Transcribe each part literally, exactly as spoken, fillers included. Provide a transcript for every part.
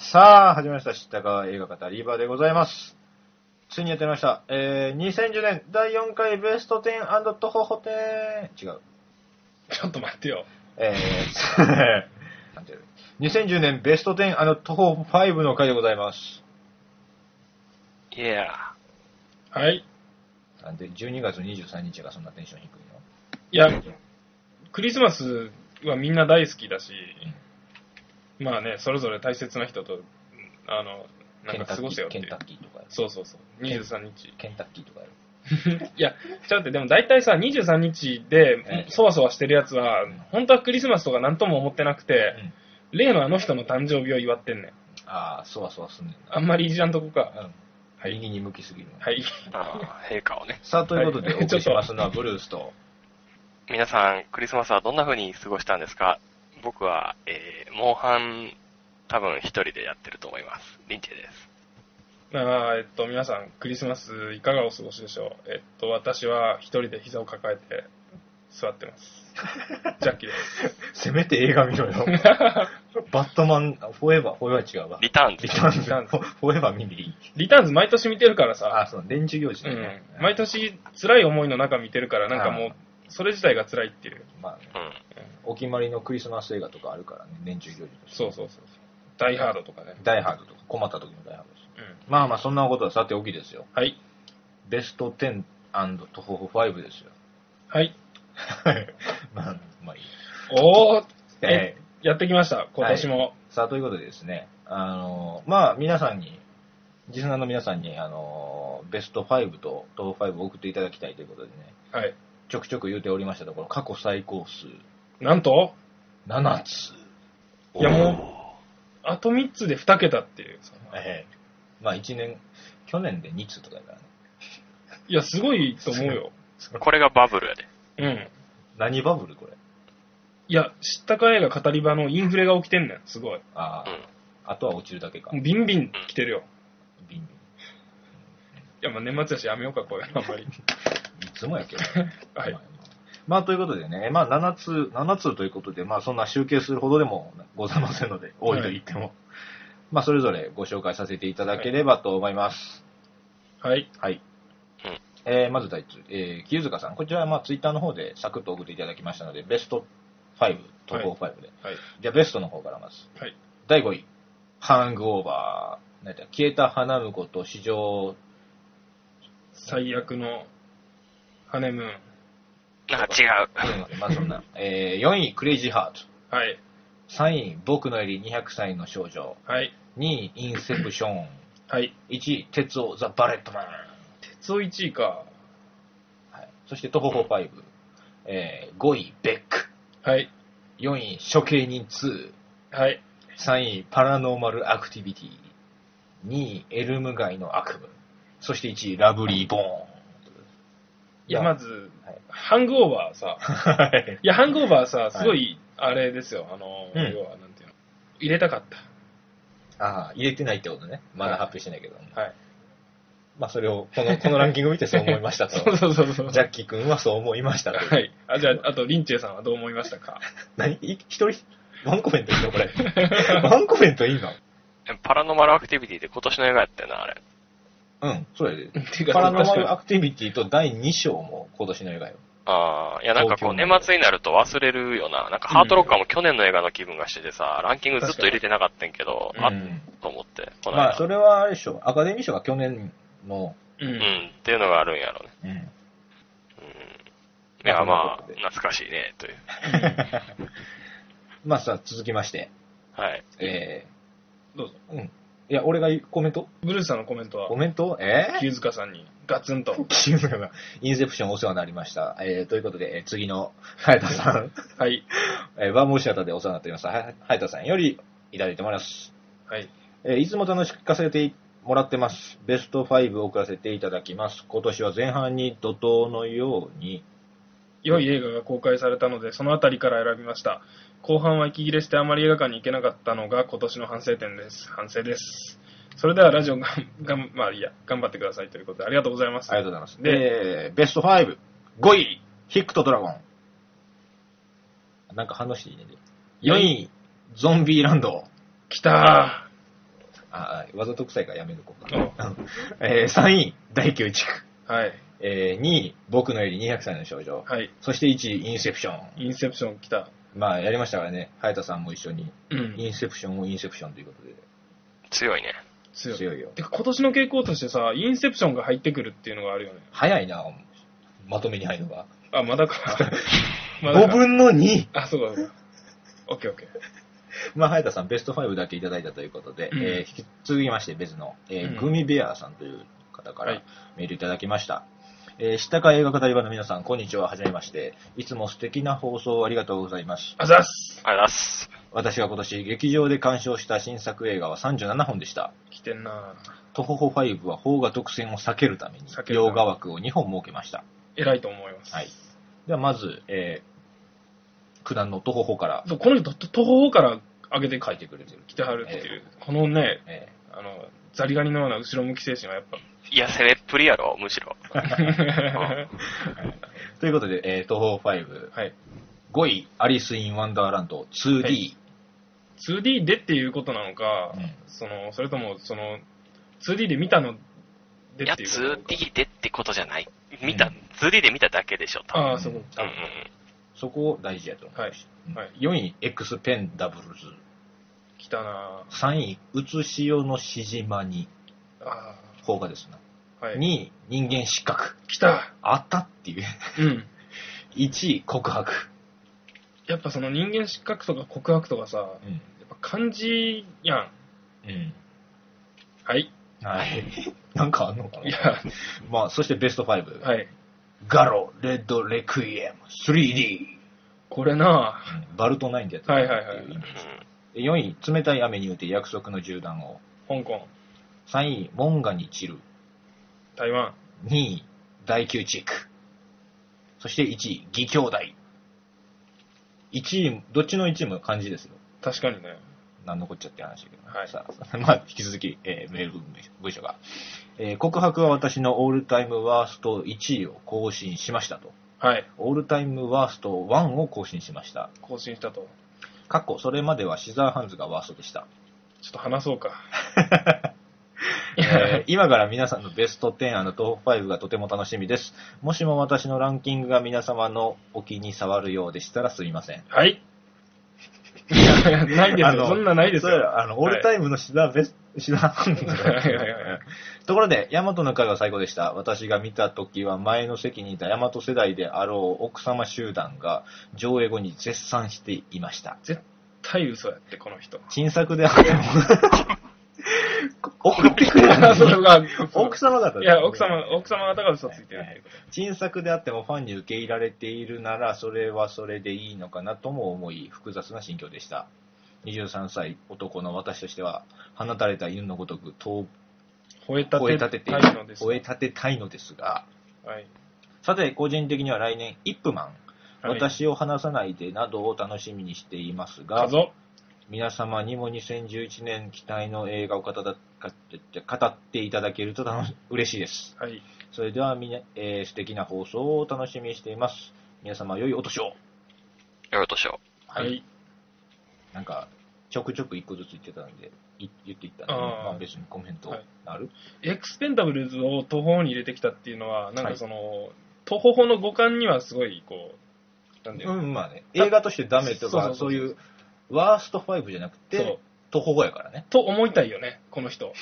さあ、始まりました。知ったか映画語り場でございます。ついにやってまいりました。えー、にせんじゅうねんだいよんかいベストじゅうトホホテン。違う。 ちょっと待ってよ。 えー、なんていうにせんじゅうねんベストじゅうトホファイブの回でございます。 いやー。はい。 なんで、じゅうにがつにじゅうさんにちがそんなテンション低いの？ いや、クリスマスはみんな大好きだし、うん、まあね、それぞれ大切な人と、あの、なんか過ごせよっていう。 ケンタッキーとかやる。 そうそうそう。にじゅうさんにち。 ケンタッキーとかやる。 いや、ちゃうって、でも大体さ、にじゅうさんにちで、そわそわしてるやつは、うん、本当はクリスマスとかなんとも思ってなくて、うん、例のあの人の誕生日を祝ってんねん。 ああ、そわそわすんねんな。 あんまりいじらんとこか。うん。 はい。右に向きすぎる。 はい。 ああ、陛下をね。 さあ、ということで、お送りしますのはブルースと。 皆さん、クリスマスはどんな風に過ごしたんですか？僕は、えー、モンハン、多分一人でやってると思います。リンチェです。 あえっと、皆さん、クリスマスいかがお過ごしでしょう？えっと、私は一人で膝を抱えて座ってます。ジャッキーです。 せめて映画見ろよ。バットマン、フォーエバー、フォーエバー違うわ。 リターンズ。 リターンズ。フォーエバー見ていい？ リターンズ毎年見てるからさ。 あ、そう、年中行事ね、 うん。毎年辛い思いの中見てるから、なんかもう、それ自体が辛いっていう。 まあね、うん、お決まりのクリスマス映画とかあるからね、年中行事として。 そうそうそう。ダイハードとかね。 ダイハードとか、困った時のダイハードです。うん、まあまあ、そんなことはさておきですよ。 はい。 ベストじゅうトホホファイブですよ。 はい。 まあ、まあいい。 おー、えー、やってきました、今年も、 はい。さあ、ということでですね、あのー、まあ、皆さんに、リスナーの皆さんに、あのー、ベストファイブとトップファイブを送っていただきたいということでね、 はい。 ちょくちょく言うておりましたところ、過去最高数。 なんとななつ。 いやもう、あとみっつでに桁っていう。 ええ。まあいちねん、去年でにつとかだからね。 いや、すごいと思うよ。 これがバブルやで。 うん。 何バブルこれ？ いや、知ったか映画語り場のインフレが起きてんねん、すごい。 ああ、うん。あとは落ちるだけか。 ビンビン来てるよ。 ビンビン。いや、まあ年末やしやめようか、こういうのあんまり。 いつもやけど、ね。 はい。 まあ、まあ、ということでね、まあななつ、ななつということで、まあそんな集計するほどでもございませんので、多いと言っても。はい、まあそれぞれご紹介させていただければと思います。 はい。 はい。うん、えー、まず第一、えー、清塚さん。こちらはまあツイッターの方でサクッと送っていただきましたので、ベストファイブ、トップファイブで。 はい。はい、 じゃあベストの方からまず。 はい。 だいごい、ハングオーバー。なんだ消えた花婿と史上最悪のハネムーン。 なんか違う。まあそんな。えー、よんい、クレイジーハート。 はい。 さんい、僕のよりにひゃくさいの少女。 はい。 にい、インセプション。 はい。 いちい、鉄夫、ザ・バレットマン。 鉄夫いちいか。 はい。そして、トホホファイブ。えー、ごい、ベック。 はい。 よんい、処刑人ツー。はい。 さんい、パラノーマルアクティビティ。にい、エルム街の悪夢。そしていちい、ラブリーボーン。 いや、まず、はい、ハングオーバーさ。 はい。 いや、ハングオーバーさ、すごい、あれですよ。あの、 うん、 要は、なんていうの。入れたかった。 ああ、入れてないってことね。まだ発表してないけど。 はい。 まあ、それを、この、このランキング見てそう思いましたと。 そうそうそう。 ジャッキー君はそう思いましたと。 はい。あ、じゃあ、あと、リンチェさんはどう思いましたか？ 何一人、ワンコメントいいのこれ。ワンコメントいいの？ パラノマルアクティビティって今年の映画やったよな、あれ。 うん、そうやで。パラノマルアクティビティとだいに章も今年の映画よ。 ああ、いやなんかこう年末になると忘れるよな。なんかハートロッカーも去年の映画の気分がしててさ、ランキングずっと入れてなかったんけど、あっと思って。 まあそれはあれでしょ。アカデミー賞が去年の。 うん。うん、っていうのがあるんやろね。うん。うん、いやまあ、懐かしいね、という。 まあさ、続きまして。 はい。 えー、どうぞ。 うん。いや、俺がコメントブルースさんのコメントはコメントえー、清塚さんにガツンと。 清塚さん、インセプションお世話になりました。えー、ということで、次の、早田さん。 はい。 えー、バーモーシアターでお世話になっております。は早田さんよりいただいてもらいます。 はい。 えー、いつも楽しく聞かせてもらってます。ベストファイブを送らせていただきます。今年は前半に怒涛のように、 良い映画が公開されたので、そのあたりから選びました。後半は息切れしてあまり映画館に行けなかったのが今年の反省点です。反省です。それではラジオががん、まあいいや、頑張ってくださいということでありがとうございます。 ありがとうございます。で、ベストファイブ、ごい、ヒックとドラゴン。なんか話していいね。よんい、ゾンビーランド。 来たあ、わざと臭いからやめるこうか。 おえー、さんい、第きゅう地区。 はい。 えー、にい、僕のよりにひゃくさいの少女。 はい。 そしていちい、インセプション。 インセプション来た。 まあ、やりましたからね。早田さんも一緒に。 うん。 インセプションをインセプションということで。 強いね。 強い。 強いよ。 てか今年の傾向としてさ、インセプションが入ってくるっていうのがあるよね。 早いな、まとめに入るのが。 あ、まだか。まだか。 ごぶんのに。 あ、そうかそうか。オッケーオッケー。 まあ、早田さん、ベストファイブだけいただいたということで、 うんえー引き続きまして別の、えーうんグミベアさんという方からはいメールいただきました。えー、下か映画語り場の皆さん、こんにちは、はじめまして。いつも素敵な放送ありがとうございます。 あざっす。 ありがとうございます。 私が今年劇場で鑑賞した新作映画はさんじゅうななほんでした。 来てんなトホホファイブは邦画特選を避けるために避けるため洋画枠をにほん設けました。 偉いと思います。 はい。ではまず、えー、九段のトホホからそうこの人、と徒歩から上げて書いてくれてる。 来てはるっていう。このね、 えあの、ザリガニのような後ろ向き精神はやっぱ。 いや、攻めっぷりやろ、むしろ。 ーということで、えー、トホホファイブ、 はい。 ごい、アリス・イン・ワンダーランド ツーディー。 はい ツーディー でっていうことなのか、 うんその、それとも、その、ツーディー で見たのでいや、 っていうことなのか。 ツーディー でってことじゃない。見た、 うんツーディー で見ただけでしょ、多分。 ああ、そう。 うんうんそこ大事やと思う。 はいうんはいよんい、エクスペンダブルズ。 来たなさんい、うつしおのしじまに。 ぁ。あ邦画ですな。 あ、はい。 にい、人間失格。 来た。 あったっていう。 うん。 いちい、告白。 やっぱその人間失格とか告白とかさ、 うん。 やっぱ漢字やん。 うん。 はい。 はい。なんかあんのかないや、 まあ、そしてベストファイブ。 はい。 ガロ、レッド、レクイエム、スリーディー。 これなうんバルトナインでやってたっていう意味です。でよんい、冷たい雨に打て約束の銃弾を。 ぁ、香港、 さんい、モンガに散る。 台湾、 にい、第きゅうチーク。そしていちい、義兄弟。いちい、どっちのいちいも漢字ですよ。 確かにね。 なんのこっちゃって話だけど。 はいさあ、まあ、引き続き、えーメール文章が。えー告白は私のオールタイムワーストいちいを更新しましたと。 はい。 オールタイムワーストいちを更新しました。 更新したと。 過去、それまではシザーハンズがワーストでした。 ちょっと話そうか。 えー今から皆さんのベストじゅうトップごがとても楽しみです。もしも私のランキングが皆様のお気に障るようでしたらすみません。 はい。いやないですよ。 あのそんなないですそれよ。 あの、オールタイムのシザーベスト、シザーハンズがはいはいはいはいところで、ヤマトの会は最高でした。私が見たときは前の席にいたヤマト世代であろう奥様集団が上映後に絶賛していました。 絶対嘘やって、この人。 新作であっても、送ってくれあそれが、 奥様方いや、奥様、奥様方が嘘ついてるっていうこ新作であってもファンに受け入れられているなら、それはそれでいいのかなとも思い、複雑な心境でした。にじゅうさんさい男の私としては、放たれた犬のごとく、とと。吠えた吠え立てててたいのです。 吠え立てたいのですが、 はい。 さて、個人的には来年、イップマン、 はい私を話さないでなどを楽しみにしていますがか、ぞ。 皆様にもにせんじゅういちねん期待の映画を語だ語って語っていただけると楽し嬉しいです。 はい。 それではみな、えー素敵な放送を楽しみにしています。皆様、良いお年を。 よろとしょは。 はいい。 なんか、ちょくちょく一個ずつ言ってたんで、い言っていったんで、 あーまあ別にコメントはいある、 エクスペンダブルズを途方に入れてきたっていうのは、なんかその、途方の五感にはすごい、こう、なんだよ。 うん、まあね、映画としてダメとか、 そうそうそうそういう、ワーストファイブじゃなくそうて、途方やからね。 と思いたいよね、この人。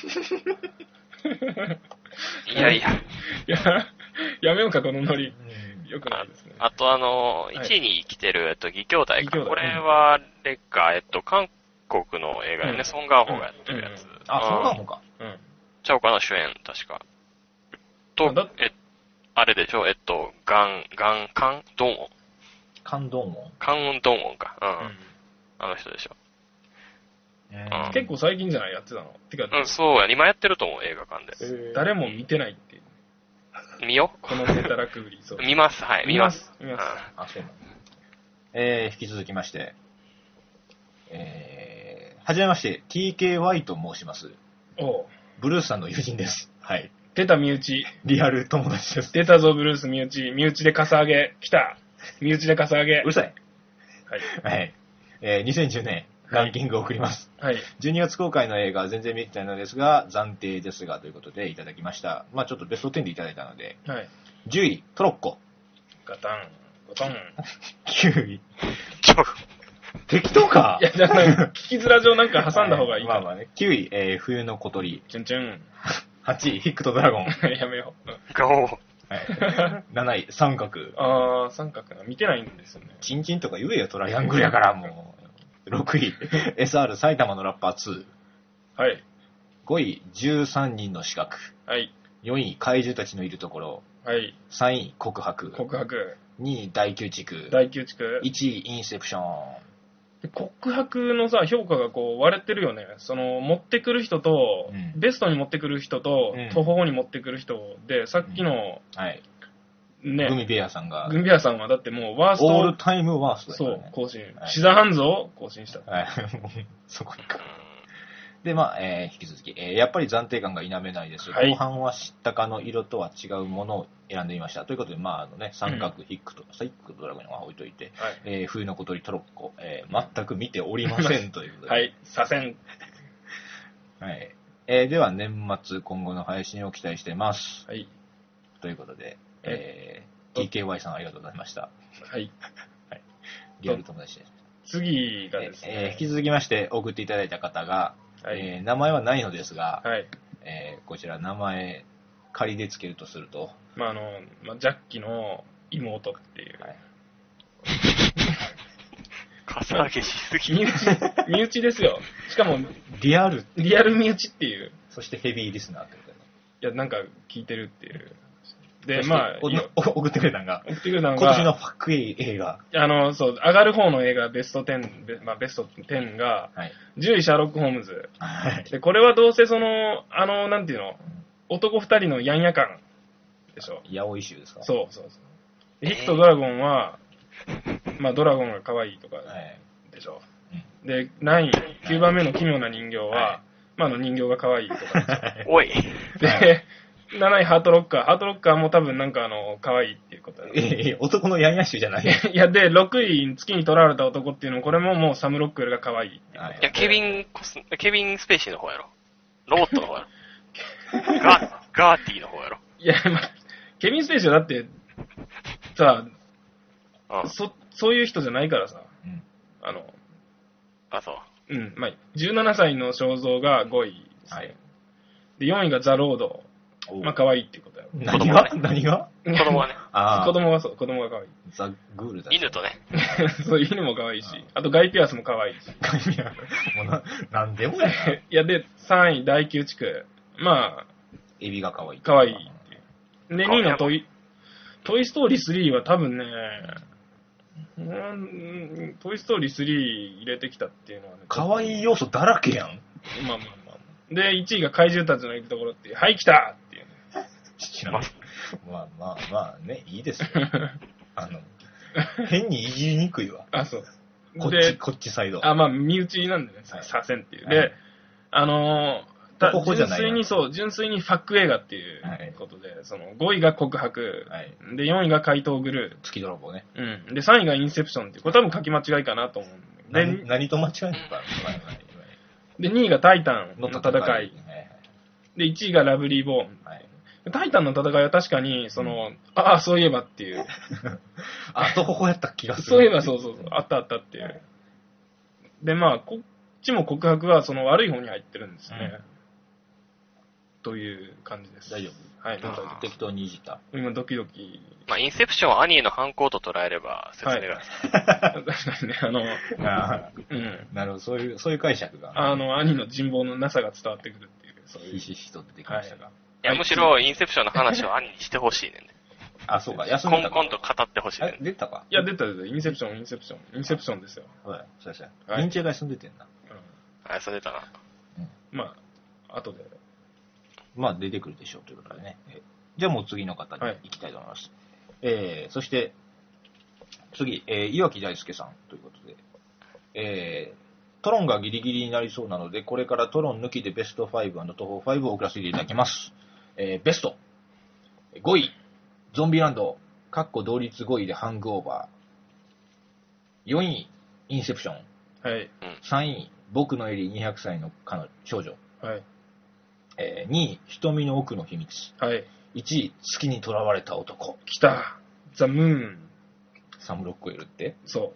う。いやいや。 いや、やめようか、このノリ。 うんよくないですね。 あとあの、 いいちいに来てる、えっと、義兄弟か。 義兄弟これは、レッカー、えっと、韓国の映画よね、 うんソン・ガンホがやってるやつ。 あ、そうななのか。 うん。 ちゃうかな、主演、確か。とあだ、 え、あれでしょ、えっと、ガン、ガン、カン、ドンウォン。 感動も。 カン・ドンウォンか。うん。 うんあの人でしょ。 うん結構最近じゃないやってたの。てか、 うん、そうや。今やってると思う、映画館で。 誰も見てないっていう。 見よこのネタラクーリ。そう見ます、はい、見ます。 見ます。 あ、そうなの。えー、引き続きまして、えー、はじめまして、ティーケーワイ と申します。 うんおうブルースさんの友人です。はい。 出た身内。 リアル友達です。 出たぞ、ブルース身内。身内でかさ上げ。来た。身内でかさ上げ。 うるさい。 はい。 はい。えー、にせんじゅうねん、 ランキングを送ります。 はい。 じゅうにがつ公開の映画、全然見てないのですが、暫定ですが、ということでいただきました。まあちょっとベストじゅうでいただいたので、 はい。 じゅうい、トロッコ。 ガタン、ガタン。 きゅうい。適当かいや、じゃあ、聞きづら上なんか挟んだ方がいいか、 はい、まあまあね。きゅうい、えー、冬の小鳥。 チュンチュン。 はちい、ヒックとドラゴン。 やめよう。 ガオー。 はい、なない、三角。 あー、三角な。見てないんですよね。 チンチンとか言えよ、トライアングルやから、もう。ろくい、エスアール 埼玉のラッパーツー。 はい。 ごい、じゅうさんにんの資格。 はい。 よんい、怪獣たちのいるところ。 はい。 さんい、告白。 告白。 にい、大宮地区。 大宮地区。 いちい、インセプション。 告白のさ、評価がこう割れてるよね。その、持ってくる人と、 うん、 ベストに持ってくる人と、 うん、 途方に持ってくる人で、さっきの、 うん、はい。 ね。 グミベアさんが。 グミベアさんはだってもうワースト。 オールタイムワーストだから、ね、 そう、更新。 はい、 シザーハンズを更新した。 はい。そこか。で、まあ、えー、引き続き、えー、やっぱり暫定感が否めないです。はい、後半は知ったかの色とは違うものを選んでみました。ということで、まあ、あのね、三角、ヒックと、ヒックとドラゴンは置いといて、はい、えー、冬の小鳥トロッコ、えー、全く見ておりませんということで。 はい、左遷。 はい。えー、では、年末、今後の配信を期待しています。 はい。 ということで、えー、ティーケーワイ さんありがとうございました。 はい。 はい。リアル友達です。 次がですね、 えー、引き続きまして送っていただいた方が、はい、えー、名前はないのですが、 はい、 えー、こちら名前仮でつけるとすると、 まああのまあ、ジャッキの妹っていう、はい、 かさ上げしすぎ。 身内身内ですよ。しかもリアルリアル身内っていう。 そしてヘビーリスナーってことだね。 いやなんか聞いてるっていう。で、まあ、 送ってくれたのが、 送ってくれたのが、 今年のファック映画。 あの、そう、上がる方の映画ベストじゅう、まあ、ベストじゅうが、はい、じゅういシャーロック・ホームズ。はい、で、これはどうせその、あの、なんていうの、男二人のヤンヤ感でしょ。 ヤオイ集ですか？ そうそうそう。ヒックとドラゴンは、まあ、ドラゴンが可愛いとかでしょ。はい、で、ナイン、きゅうばんめの奇妙な人形は、はい、まあ、あの人形が可愛いとかでしょ。 おい。 で、はいなないハートロッカー。ハートロッカーも多分なんかあの、可愛いっていうことだ、ね。 ええ、男のヤンヤ集じゃないいや、で、ろくい、月に囚われた男っていうのも、これももうサムロックよりが可愛い。いや、ケビンコス、ケビン・スペーシーの方やろ。ロボットの方やろ。ガ、ガーティーの方やろ。 いや、まあ、ケビン・スペーシーはだって、さ、うん、そ、そういう人じゃないからさ。うん、あの、 あ、そう。 うん、まあ、じゅうななさいの肖像がごいですね。はい、で、よんいがザ・ロード。まあ、可愛いっていうことやろ。 何が、ね、何が子供がね。 あ子供がそう、子供が可愛い。 ザ・グールだ。 犬とね。 そう、犬も可愛いし。あと、ガイピアスも可愛いし。 ガイピアスもうな、なんでもや。いや、で、さんい、大宮地区。まあ、 エビが可愛い。 可愛いっていう。で、にいのトイ、トイストーリースリーは多分ね、うん、トイストーリースリー入れてきたっていうのはね。 可愛い要素だらけやん。 まあまあまあ。で、いちいが怪獣たちのいるところっていう、はい、来たっていう、ね。 知らん。まあまあまあね、いいですよ。あの、変にいじりにくいわ。 あ、そう。 こっち、こっちサイド。 あ、まあ、身内なんでね、させんっていう。で、はい、あのー、 ここ純粋にそう、純粋にファック映画っていうことで、はい、そのごいが告白、はい、でよんいが怪盗グルー、 月泥棒ね。 うん。でさんいがインセプションっていう、これ多分書き間違いかなと思うんだけど。何、何と間違えるのか。 で、にいがタイタンの戦い。はい、で、いちいがラブリーボーン。はい、タイタンの戦いは確かに、その、うん、ああ、そういえばっていう。 あ、どこやった気がする。 そういえばそうそうそう、あったあったっていう。はい、で、まあ、こっちも告白はその悪い方に入ってるんですね。うん、という感じです。 大丈夫？はい、大丈夫。適当にいじった。 今ドキドキ。 まあ、インセプションはアニーの犯行と捉えれば説明が。はい、 確かにね、あの、 あうん。なるほど、そういう、そういう解釈が。 あの、兄の人望のなさが伝わってくるっていう、そういう。 ひしひしと出てきましたが。はい、 いや、むしろ、インセプションの話を兄にしてほしいねんね。 あ、そうか、休んでたか。 コンコンと語ってほしいねん。 出たかいや、出た出た。インセプション、インセプション。インセプションですよ。 はい、そうそう。認知が休んでてんな。 うん。あ、休んでたな。 うん。まあ、後で。 まあ、出てくるでしょうということでね。じゃあもう次の方に行きたいと思います。はい、えー、そして、次、えー、岩木大輔さんということで、えー、トロンがギリギリになりそうなので、これからトロン抜きでベストご&徒歩ごを送らせていただきます。えー、ベスト、ごい、ゾンビランド、かっこ同率ごいでハングオーバー。よんい、インセプション。 はい。 さんい、僕のエリにひゃくさいの彼女少女。 はい。 えー、にい、瞳の奥の秘密。 はい。 いちい、月に囚われた男。 来た。ザ・ムーン。 サム・ロックウェルって。 そう。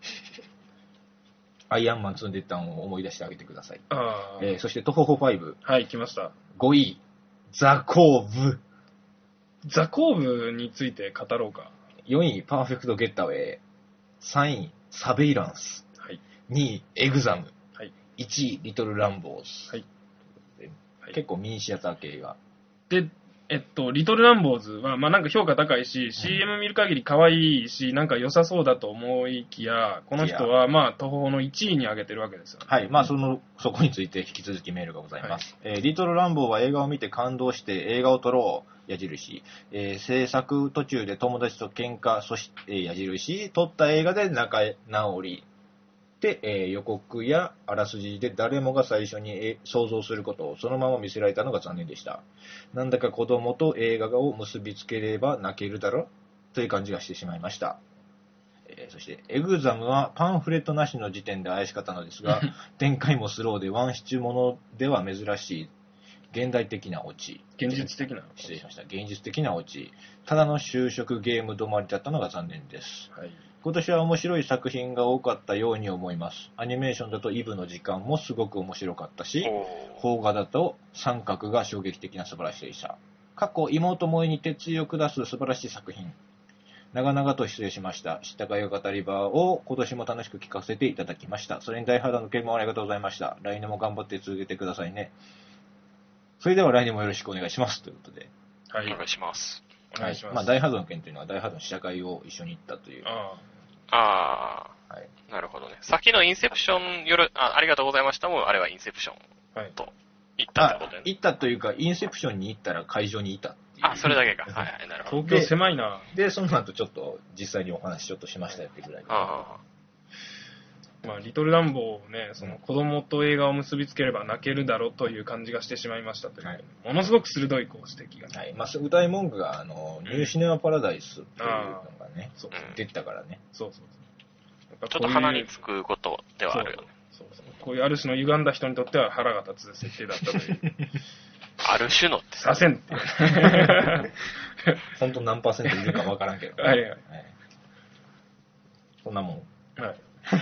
アイアンマンツー出たんを思い出してあげてください。 あえー、そしてトホホファイブ。 はい、来ました。 ごい、ザ・コーブ。 ザ・コーブについて語ろうか。 よんい、パーフェクト・ゲッタウェイ。さんい、サベイランス。 はい。 にい、エグザム。 はい。 いちい、リトル・ランボーズ。 はい。 結構ミニシアター系が。 で、えっと、リトル・ランボーズは、まあなんか評価高いし、うん、シーエム 見る限り可愛いし、なんか良さそうだと思いきや、この人は、まあ、東宝のいちいに上げてるわけですよ、ね。 はい。まあ、その、そこについて引き続きメールがございます。はい、えー、リトル・ランボーは映画を見て感動して映画を撮ろう。矢印。えー、制作途中で友達と喧嘩、そして、えー、矢印。撮った映画で仲直り。で、えー、予告やあらすじで誰もが最初に、えー、想像することをそのまま見せられたのが残念でした。なんだか子供と映画を結びつければ泣けるだろという感じがしてしまいました。えー、そして、エグザムはパンフレットなしの時点で怪しかったのですが、展開もスローでワンシチュものでは珍しい現代的なオチ。 現実的な失礼しました。現実的なオチ。ただの就職ゲーム止まりだったのが残念です。はい。今年は面白い作品が多かったように思います。アニメーションだとイブの時間もすごく面白かったし、邦画だと三角が衝撃的な素晴らしさでした。過去、妹萌えに鉄を下す素晴らしい作品。長々と失礼しました。知ったかいが語り場を今年も楽しく聞かせていただきました。それに大波乱の件もありがとうございました。来年も頑張って続けてくださいね。それでは来年もよろしくお願いします。ということで。 はい。お願いします。 お願いします。 まあ、大波動の件というのは大波動の試写会を一緒に行ったという。 ああ。ああ。はい。なるほどね。先のインセプションよろ、あ、ありがとうございましたも、あれはインセプションと行ったってことだよね。 行ったというか、インセプションに行ったら会場にいたっていう。 あ、それだけか。はいはい、なるほど。 東京狭いな。 で、その後ちょっと実際にお話ちょっとしましたよってぐらいで。ああ。 まあ、リトル・ランボーをね、その子供と映画を結びつければ泣けるだろうという感じがしてしまいましたという、はい、ものすごく鋭いこう指摘が、 はい、まあ、歌い文句があの、ニューシネマパラダイスっていうのがね、 そう出てたからね。 そうそうそう。やっぱこういうちょっと鼻につくことではあるよね。 そうそうそう。こういうある種の歪んだ人にとっては腹が立つ設定だったという。 ある種のってさせんって。 本当何パーセントいるかわからんけど。 はいはい。はい、 そんなもん。 はい。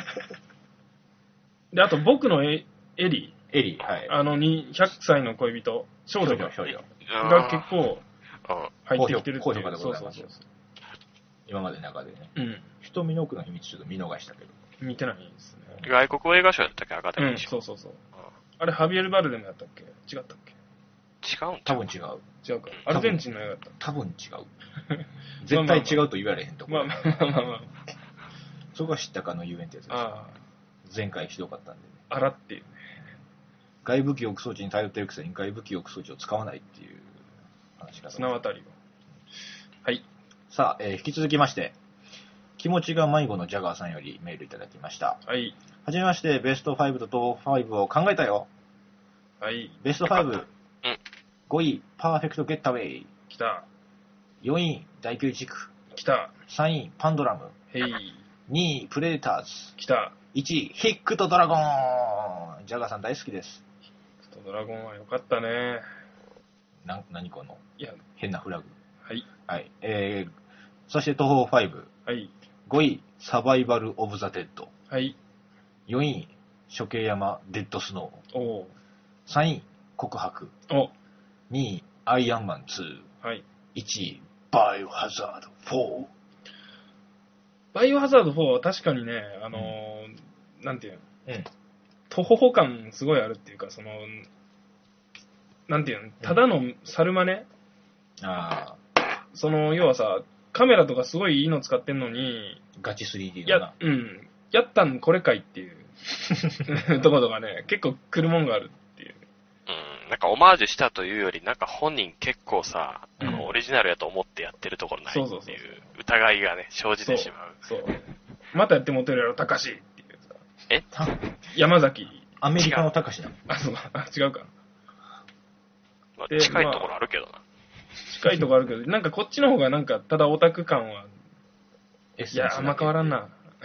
で、あと僕のエエリー。エリー、はい。 あの、ひゃくさいの恋人、少女が結構入ってきてるっていう。 高評価でございます。 そうそうそう今までの中でね。 うん。 瞳の奥の秘密ちょっと見逃したけど。 見てないですね。 外国映画賞やったっけ、アカデミー賞。 うん、そうそうそう。あれ、ハビエル・バルデムやったっけ違ったっけ違うん多分違う。 違うか。アルゼンチンの映画だった。 多分違う。絶対違うと言われへんところ。 まあまあまあまあ。 そこは知ったかの遊園ってやつです。ああ。前回ひどかったんで、ね。 あらっていうね。 外部記憶装置に頼ってるくせに外部記憶装置を使わないっていう話が。 綱渡りは。はい。 さあ、えー、引き続きまして、気持ちが迷子のジャガーさんよりメールいただきました。 はい。 はじめまして、ベストファイブとトップファイブを考えたよ。 はい。 ベストファイブ。うん。ごい、パーフェクトゲッタウェイ。 来た。 よんい、第きゅう地区。 来た。 さんい、パンドラム。 へい。 にい、プレデターズ。 来た。 いちい、ヒックとドラゴン。ジャガーさん大好きです。 ヒックとドラゴンは良かったね。 な、何このいや変なフラグ。 はい。 はい。えー、そして東宝ご。 はい。 ごい、サバイバル・オブ・ザ・デッド。 はい。 よんい、処刑山・デッド・スノー。おさんい、告白。 おにい、アイアンマンツー。はい。 いちい、バイオハザードフォー。 バイオハザードフォーは確かにね、あのーうん、なんていうの、 うん、 徒歩歩感すごいあるっていうか、その、なんていうの、ただの猿真似、うん、 あその、要はさ、カメラとかすごいいいの使ってんのに、 ガチ スリーディーだな。や、うん。やったんこれかいっていうところがね、結構来るもんがあるっていう。 うん、なんかオマージュしたというより、なんか本人結構さ、うん、あのオリジナルやと思ってやってるところないっていう疑いがね、生じてしまう。 そう。そうまたやってもてるやろ、高しっていうさ。 え山崎。 アメリカの高しなのあ、そうか。違うか。 まあ、近いところあるけどな。まあ、 近いところあるけど、なんかこっちの方がなんか、ただオタク感は、いや、あんま変わらんな。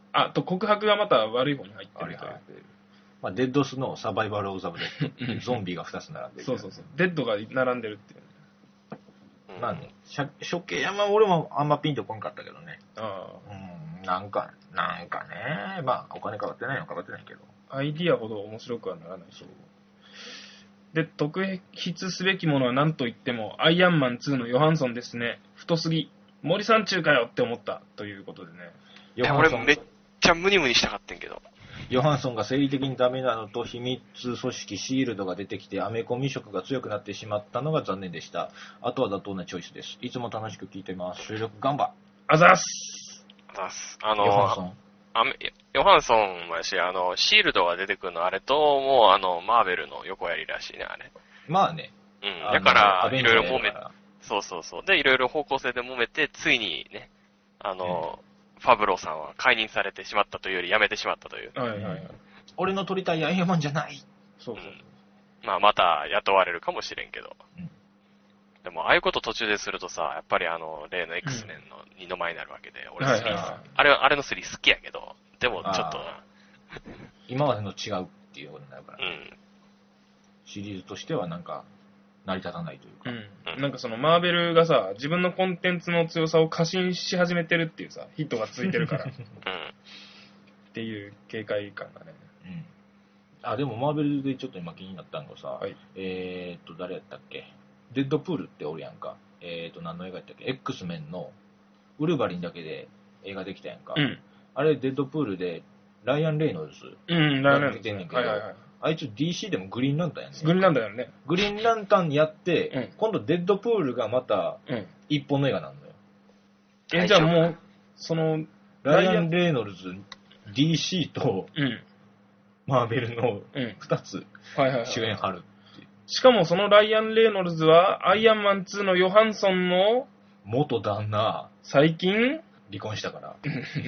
あと告白がまた悪い方に入ってるという。 まあ、デッドスノー、サバイバルオブザブデッド、ゾンビがふたつ並んでる。 そうそうそう。デッドが並んでるっていう、 ね。まあね、処刑山俺もあんまピンとこんかったけどね。 ああ。うん、なんか、なんかね、まあ、お金かかってないのかかってないけど。 アイディアほど面白くはならないし。で、特筆すべきものは何と言っても、アイアンマンツーのヨハンソンですね。太すぎ。森さん中かよって思ったということでね。 いや、俺めっちゃムニムニしたかってんけど。 ヨハンソンが生理的にダメなのと秘密組織シールドが出てきてアメコミ色が強くなってしまったのが残念でした。あとは妥当なチョイスです。いつも楽しく聞いてます。収録頑張。 あざっす。 あざっす。あのヨハンソン。 あヨハンソンもやし、あの、シールドが出てくるのあれと、もうあの、マーベルの横やりらしいね、あれ。 まあね。 うん。だから、いろいろ揉め、そうそうそう。で、いろいろ方向性で揉めて、ついにね、あの、うん、ファブローさんは解任されてしまったというより、辞めてしまったという。 はいはいはい。 俺の取りたいアイアンマンじゃない。 そうそう。うん、 まあ、また雇われるかもしれんけど。うん、でも、ああいうこと途中でするとさ、やっぱりあの、例の X メンの二の舞になるわけで、うん、俺スリー、はいはいはい、あれ、あれのスリー好きやけど、でもちょっとな。 今までの違うっていうことになるから、 うん、 シリーズとしてはなんか、成り立たないというか、 うん、なんかそのマーベルがさ、自分のコンテンツの強さを過信し始めてるっていうさ、ヒットがついてるから、うん、っていう警戒感がね。 うん、あ、でもマーベルでちょっと今気になったのがさ、 はい、 えーっと、誰やったっけ、デッドプールっておるやんか、えーっと、何の映画やったっけ、X メンのウルヴァリンだけで映画できたやんか、 うん、 あれデッドプールでライアン・レイノルズが出てんねんけど、あいつ ディーシー でもグリーンランタンやねん。 グリーンランタンやるね。 グリーンランタンやって、 うん、 今度デッドプールがまた一本の映画なんだよ。 うん、え、じゃあもう、その、 ライアン・レイノルズ、ディーシー と、 うん、 マーベルのふたつ主演張るっていう。 しかもそのライアン・レイノルズは、アイアンマンツーのヨハンソンの元旦那、 最近離婚したから。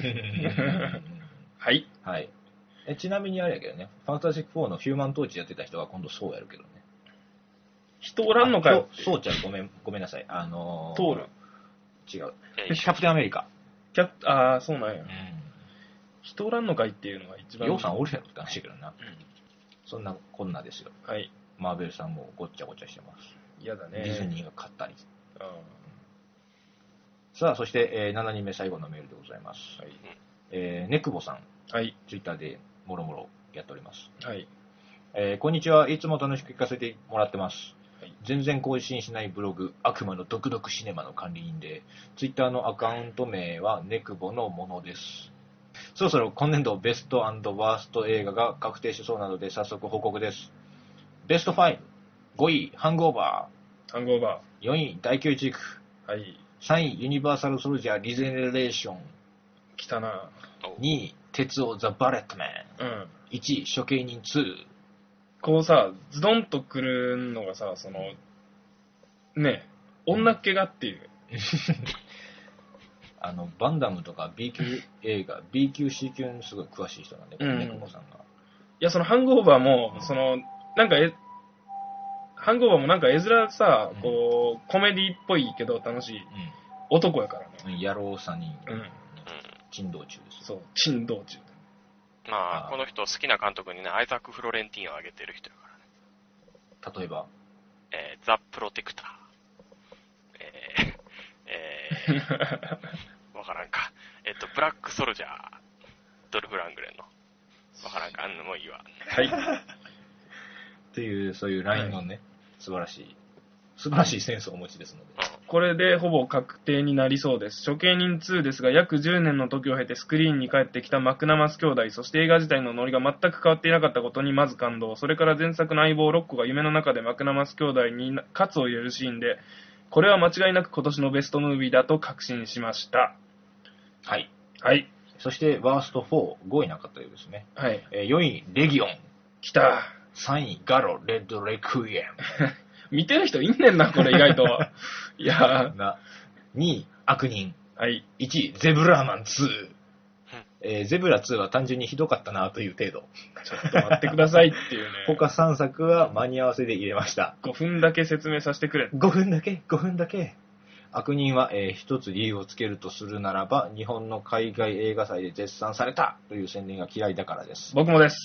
はい。 はい。えちなみにあれやけどね、ファンタジックフォーのヒューマントーチやってた人が今度そうやるけどね。 人おらんのかよ。 そうちゃんごめん、ごめんなさい。あのー、 トール違う。キャプテンアメリカ。 キャプ、ああ、そうなんや。うん、人おらんのかいっていうのが一番。 ヨウさんおるやろって話だけどな。うん、そんなこんなですよ。 はい。 マーベルさんもごっちゃごちゃしてます。 嫌だね。 ディズニーが勝ったり。 あさあ、そして、えー、しちにんめ最後のメールでございます。はい。えー、ネクボさん。 はい。 ツイッターでもろもろやっております。 はい。 えー、こんにちは。いつも楽しく聞かせてもらってます。はい、全然更新しないブログ、悪魔の毒々シネマの管理人で、ツイッターのアカウント名はネクボのものです。そろそろ今年度ベスト&ワースト映画が確定しそうなので早速報告です。ベストご、ごい、ハングオーバー。ハングオーバー。よんい、大宮地区。 はい。 さんい、ユニバーサルソルジャーリゼネレーション。 来たな。 にい、鉄王ザ・バレットマン。 うん。 いちい、処刑人ツー。 こうさ、ズドンと来るのがさ、その、ね、女っ気がっていう。 あの、バンダムとか B 級映画、B 級 C 級にすごい詳しい人なんで、 うん、 ネクボさんが。いや、そのハングオーバーも、うん、その、なんかえ、ハングオーバーもなんか絵面さ、うん、こう、コメディっぽいけど楽しい、うん、男やからね。 野郎さんにん。 うん。 珍道中です。 そう、珍道中。 まあ、この人好きな監督にね、アイザック・フロレンティンを挙げてる人やからね。例えばえー、ザ・プロテクター。えー、えー、わからんか。えっと、ブラック・ソルジャー。ドルフ・ラングレンの。わからんか。あんのもいいわ。 はい。 っていう、そういうラインのね、はい、素晴らしい、素晴らしいセンスをお持ちですので。 これでほぼ確定になりそうです。処刑人ツーですが、約じゅうねんの時を経てスクリーンに帰ってきたマクナマス兄弟、そして映画自体のノリが全く変わっていなかったことにまず感動。それから前作の相棒ロッコが夢の中でマクナマス兄弟に喝を入れるシーンで、これは間違いなく今年のベストムービーだと確信しました。 はい。 はい。 そしてワーストよん、ごいなかったようですね。 はい。 えー、よんい、レギオン。 来た。 さんい、ガロ、レッドレクイエム。 見てる人いんねんな、これ意外と。いやな。にい、悪人。 はい。 いちい、ゼブラーマンツー。えー、ゼブラツーは単純にひどかったなという程度。 ちょっと待ってくださいっていうね。 他さんさくは間に合わせで入れました。 ごふんだけ説明させてくれ。 ごふんだけ、ごふんだけ。 悪人は、えー一つ理由をつけるとするならば、日本の海外映画祭で絶賛されたという宣伝が嫌いだからです。 僕もです。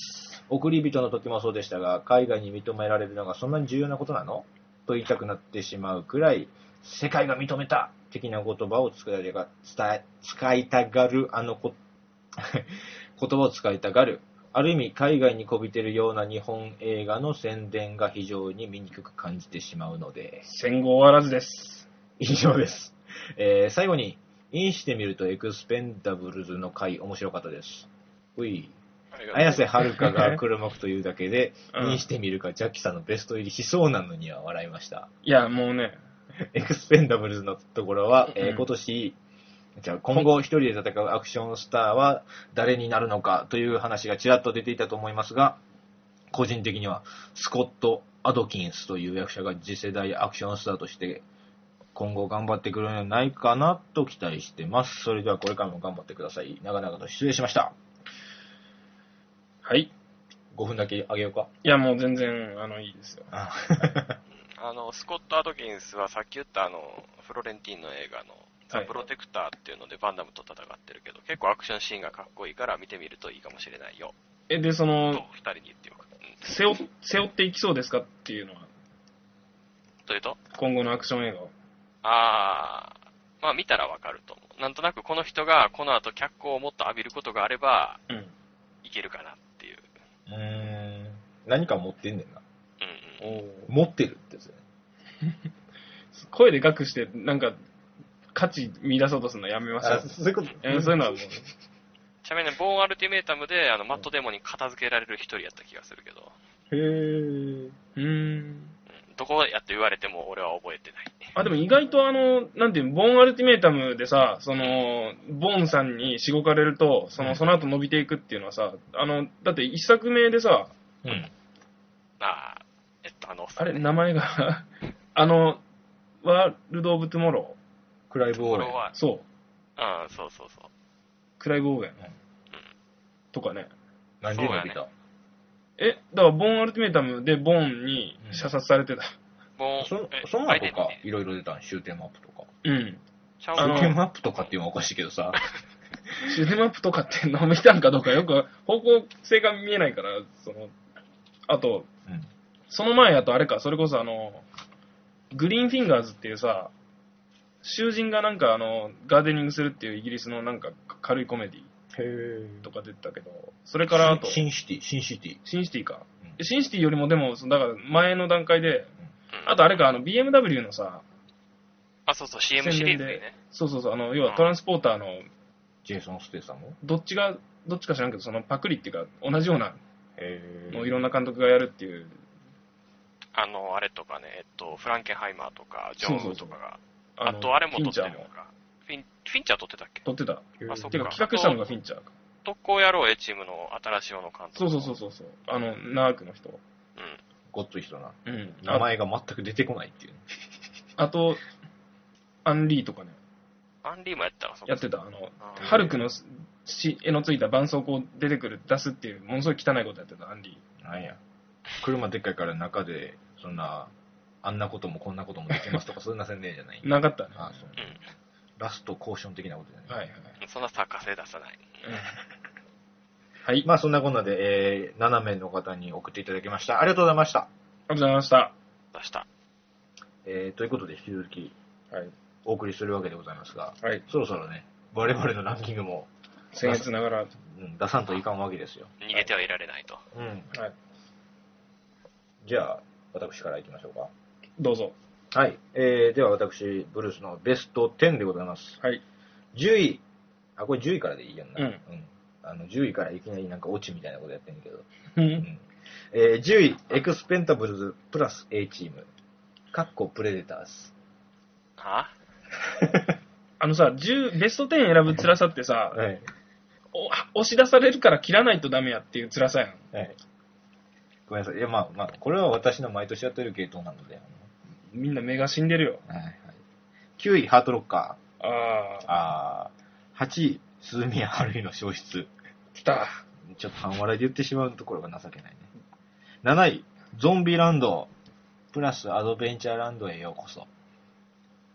送り人の時もそうでしたが、海外に認められるのがそんなに重要なことなのと言いたくなってしまうくらい、世界が認めた的な言葉を使いが伝え使いたがる、あのこ言葉を使いたがる。ある意味、海外にこびてるような日本映画の宣伝が非常に醜く感じてしまうので。 戦後終わらずです。 以上です。えー、最後に、インしてみるとエクスペンダブルズの回面白かったです。うい。綾瀬はるかが黒幕というだけで、うん、インしてみるかジャッキさんのベスト入りしそうなのには笑いました。 いや、もうね。 エクスペンダブルズのところは、えー、今年、じゃあ今後一人で戦うアクションスターは誰になるのかという話がちらっと出ていたと思いますが、個人的にはスコット・アドキンスという役者が次世代アクションスターとして今後頑張ってくるのではないかなと期待してます。それではこれからも頑張ってください。長々と失礼しました。 はい。 ごふんだけあげようか。 いやもう全然あのいいですよ。 あのスコット・アドキンスはさっき言ったあのフロレンティーンの映画のザ・プロテクターっていうのでバンダムと戦ってるけど、結構アクションシーンがかっこいいから見てみるといいかもしれないよ。 え、で、その、 と二人に言っておく。うん、 背負、背負っていきそうですかっていうのは。 どういうと？ 今後のアクション映画を。 あー、まあ見たらわかると思う。なんとなくこの人がこの後脚光をもっと浴びることがあれば、うん、いけるかなっていう。 うーん。何か持ってんねんな。 うんうん。 持ってるってやつね。 声で隠して、なんか、価値見出そうとするのやめましょう。 そういうこと、 えそういうのはもう。 ちなみに、ボーンアルティメータムで、あの、マットデモに片付けられる一人やった気がするけど。 へー。 うーん。 どこやって言われても俺は覚えてない。 あ、でも意外とあの、なんていうの、ボーンアルティメータムでさ、その、ボーンさんにしごかれると、その、その後伸びていくっていうのはさ、あの、だって一作目でさ、 うん。ああ、えっと、あの、 あれ、名前が、あの、ワールド・オブ・トゥモロー。 クライブ・オーエン。 そう。 ああ、そうそうそう。 クライブ・オーエン。 うん。 とかね。 何で伸びた？ え、だからボーンアルティメータムでボーンに射殺されてた。 ボーン、 そその後か、いろいろ出たん、シューテンマップとか。 うん。 シューテンマップとかっていうのはおかしいけどさ。 シューテンマップとかってのを見たんかどうかよく方向性が見えないから、その、あと、うん、その前あとあれか、それこそあの、グリーンフィンガーズっていうさ、囚人がなんかあの、ガーデニングするっていうイギリスのなんか軽いコメディとか出てたけど、それからあと、 シンシティ、シンシティ。 シンシティか。うん、シンシティよりもでも、だから前の段階で、うん、あとあれか、あの ビーエムダブリュー のさ、 あ、そうそう、シーエム シリーズでね。 そうそうそう、あの、要はトランスポーターの、 ジェイソン・ステイさんもどっちが、どっちか知らんけど、そのパクリっていうか、同じような、のいろんな監督がやるっていう。 あの、あれとかね、えっと、フランケンハイマーとか、ジョンウーとかが、そうそうそうあとあれも撮ってるのか。フィン、フィンチャー撮ってたっけ？ 撮ってた。 あ、そっか。 てか企画したのがフィンチャーか。 特攻野郎 A チームの新しい方の監督。 そうそうそうそう。あの、ナークの人。うん。 ごっつい人な。 うん。 名前が全く出てこないっていう。 あと、アンリーとかね。 アンリーもやったの？ やってた。あの、ハルクの絵のついた絆創膏出てくる、出すっていう、ものすごい汚いことやってた、アンリー。なんや。車でっかいから中で、そんな、あんなこともこんなこともできますとか、そんな宣伝じゃない。 なかったね。 ああ、そう。うん。ラストコーション的なことじゃない。 はいはい。 そんな作家性出さない。うん。 はい。 まあそんなこんなで、えー、ななめいの方に送っていただきました。ありがとうございました。 ありがとうございました。 出した。 えー、ということで引き続き、 はい。 お送りするわけでございますが、 はい。 そろそろね、我々のランキングも、 僭越ながら、 うん、出さんといかんわけですよ。 逃げてはいられないと。 うん。 はい。 じゃあ、私からいきましょうか。 どうぞ。 はい。えー、では私、ブルースのベストじゅうでございます。 はい。 じゅうい。あ、これじゅういからでいいやんな。 うん。 うん。あの、じゅういからいきなりなんかオチみたいなことやってんだけど。 うん。うん、 えー、じゅうい、エクスペンタブルズプラス A チーム。カッコプレデターズ。 はあのさ、じゅう、ベストじゅう選ぶ辛さってさ、 はい。 お押し出されるから切らないとダメやっていう辛さやん。 はい。ごめんなさい。いや、まあ、まあ、これは私の毎年やってる系統なので。 みんな目が死んでるよ。 はいはい。きゅうい、ハートロッカー。ああ。ああ。はちい、鈴宮春日の消失。 来た。 ちょっと半笑いで言ってしまうところが情けないね。なない、ゾンビランド、プラスアドベンチャーランドへようこそ。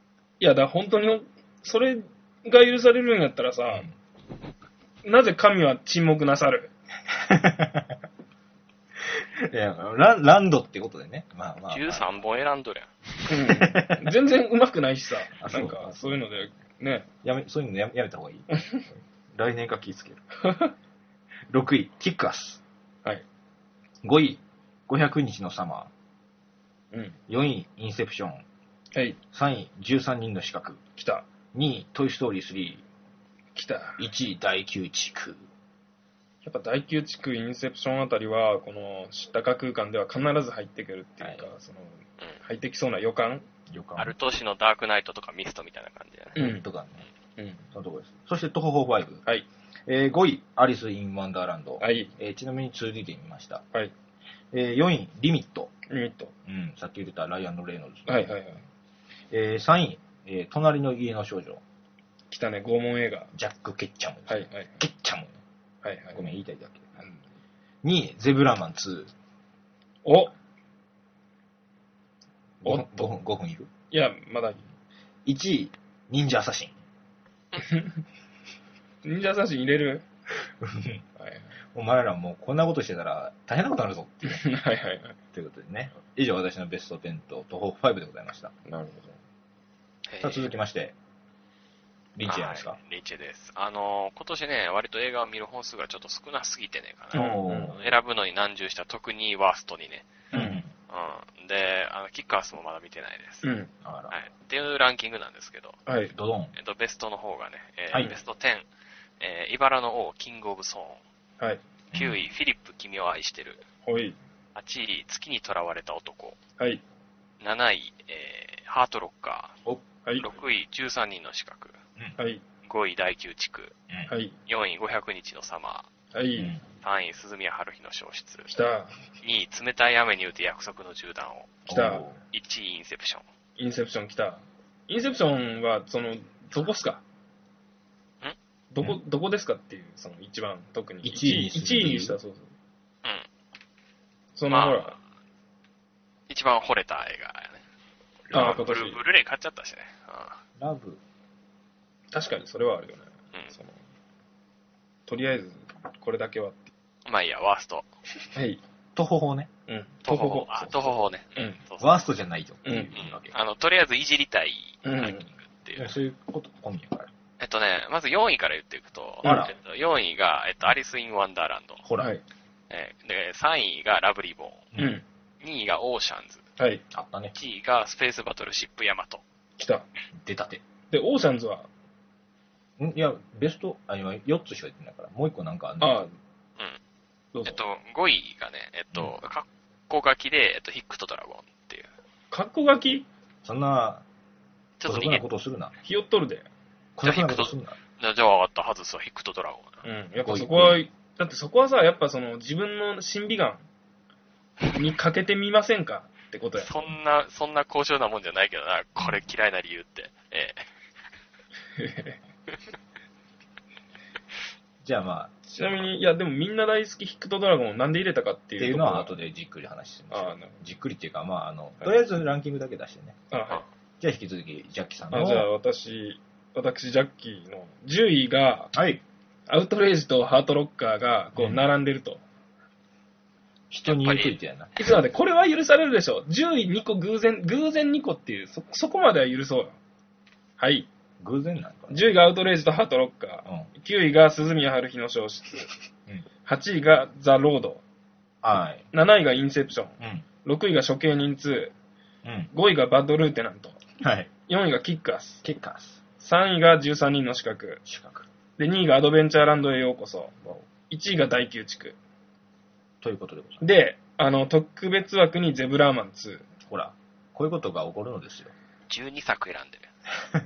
いや、だから本当に、それが許されるんやったらさ、うん、なぜ神は沈黙なさるいやラ、ランドってことでね。まあまあ、まあ。 じゅうさんぼん選んどるやん。うん、全然上手くないしさ。なんか、そういうので、ね。 やめ、そういうのやめやめた方がいい。来年か気ぃつける。ろくい、キックアス。 はい。 ごい、ごひゃくにちのサマー。うん。 よんい、インセプション。 はい。 さんい、じゅうさんにんの資格。 来た。 にい、トイストーリースリー。 来た。 いちい、第きゅう地区。 やっぱ第きゅう地区インセプションあたりは、この知ったか空間では必ず入ってくるっていうか、はい、その、うん、入ってきそうな予感予感。 アルトシのダークナイトとかミストみたいな感じだね。うん。とかね。うん。そのところです。そして、トホホファイブ。 はい。 えー、ごい、アリス・イン・ワンダーランド。 はい。 えー、ちなみに ツーディー で見ました。 はい。 えー、よんい、リミット。 リミット。 うん。さっき言ってたライアンド・レイノルズ。 はいはいはい。 えー、さんい、えー、隣の家の少女。 来たね、拷問映画。 ジャック・ケッチャム。 はいはい。 ケッチャム。 はいはい。 ごめん、言いたいだけ。うん、にい、ゼブラーマンツー。 おおっと。ごふんいる？ いや、まだ。 いちい、忍者アサシン。 忍者アサシン入れるはい、お前らもうこんなことしてたら大変なことになるぞっていう。 はいはいはい。 ということでね。以上私のベストテンとトホファイブでございました。 なるほど。さあ続きまして、リンチじゃないですか。 はい、リンチです。あのー、今年ね、割と映画を見る本数がちょっと少なすぎてね、かな。うん、選ぶのに難渋した、特にワーストにね。うん。うん。で、あの、キッカースもまだ見てないです。 うん。 はい。っていうランキングなんですけど。 はい、ドドン。 えっと、ベストの方がね、えーはい、 ベストじゅう、えー、茨の王、キングオブソーン。はい。 きゅうい、フィリップ、君を愛してる。 はい。 はちい、月に囚われた男。 はい。 なない、えー、ハートロッカー。 はい。 ろくい、じゅうさんにんの資格。 はい。 ごい、第きゅう地区。 はい。 よんい、ごひゃくにちのサマー。はい。 さんい、鈴宮春日の消失。 来た。 にい、冷たい雨に打て約束の銃弾を。 来た。 いちい、インセプション。 インセプション来た。インセプションは、その、どこっすか？ んどこ、どこですかっていう、その一番、特に。 いちいにいちいにした、そうそう。 うん。 その、まあ、ほら。 一番惚れた映画やね。 ああ、今年。 ブル、ブルーレイ買っちゃったしね。 うん、ラブ。 確かにそれはあるよね。 うん。 その、とりあえず、これだけはって。 まあいいや、ワースト。 はい。 トホホね。 うん。 トホホ。あ、トホホね。 うん。 そうそうワーストじゃないよっていうわけ。 うん、あの、とりあえずいじりたいランキングっていう。 うん、そういうこと込みやから。 えっとね、まずよんいから言っていくと、 あらえっと、よんいが、えっと、アリス・イン・ワンダーランド。 ほら。 はい。 えー、で、さんいがラブリー・ボーン。 うん。 にいがオーシャンズ。 はい。 あったね。 いちいがスペースバトルシップヤマト。 来た。 出たて。 で、オーシャンズはんいや、ベスト、あ、今よっつしか言ってないから、もういっこなんかあるの。ああ。うん。 どうぞ。 えっと、ごいがね、えっと、うん、格好書きで、えっと、ヒックとドラゴンっていう。 格好書きそんな、 ちょっと逃げなことをするな。 ひよっとるで。 じゃあ、ヒックと、じゃあ、分かった、外すわ、ヒックとドラゴン。うん。やっぱそこは、だってそこはさ、やっぱその、自分の審美眼にかけてみませんかってことや。 そんな、そんな高尚なもんじゃないけどな、これ嫌いな理由って。ええ。 じゃあまあ。 ちなみに、いや、でもみんな大好きヒックとドラゴンをなんで入れたかっていう。 っていうのは後でじっくり話してみましょう。じっくりっていうか、まあ、あの、とりあえずランキングだけ出してね。 あ、はい。 じゃあ引き続き、ジャッキーさんの。 あ、じゃあ私、私、ジャッキーのじゅういが、 はい。 アウトレイジとハートロッカーが、こう、並んでると。うん、 人に言うといてやな。 いつまで、これは許されるでしょ。じゅういにこ偶然、偶然にこっていう、そ、そこまでは許そうよ。はい。 偶然なんか、ね、 じゅういがアウトレイジとハートロッカー。うん、きゅういが鈴宮春日の消失。うん、はちいがザ・ロード。 はい。 なないがインセプション。 うん、 ろくいが処刑人ツー。うん、ごいがバッドルーテナント。 はい。 よんいがキッカース。 キッカース。 さんいがじゅうさんにんの資格。 資格。 で、にいがアドベンチャーランドへようこそ。いちいが第きゅう地区。 ということでございます。 で、あの、特別枠にゼブラーマンツー。 ほら、こういうことが起こるのですよ。 じゅうにさく選んでる。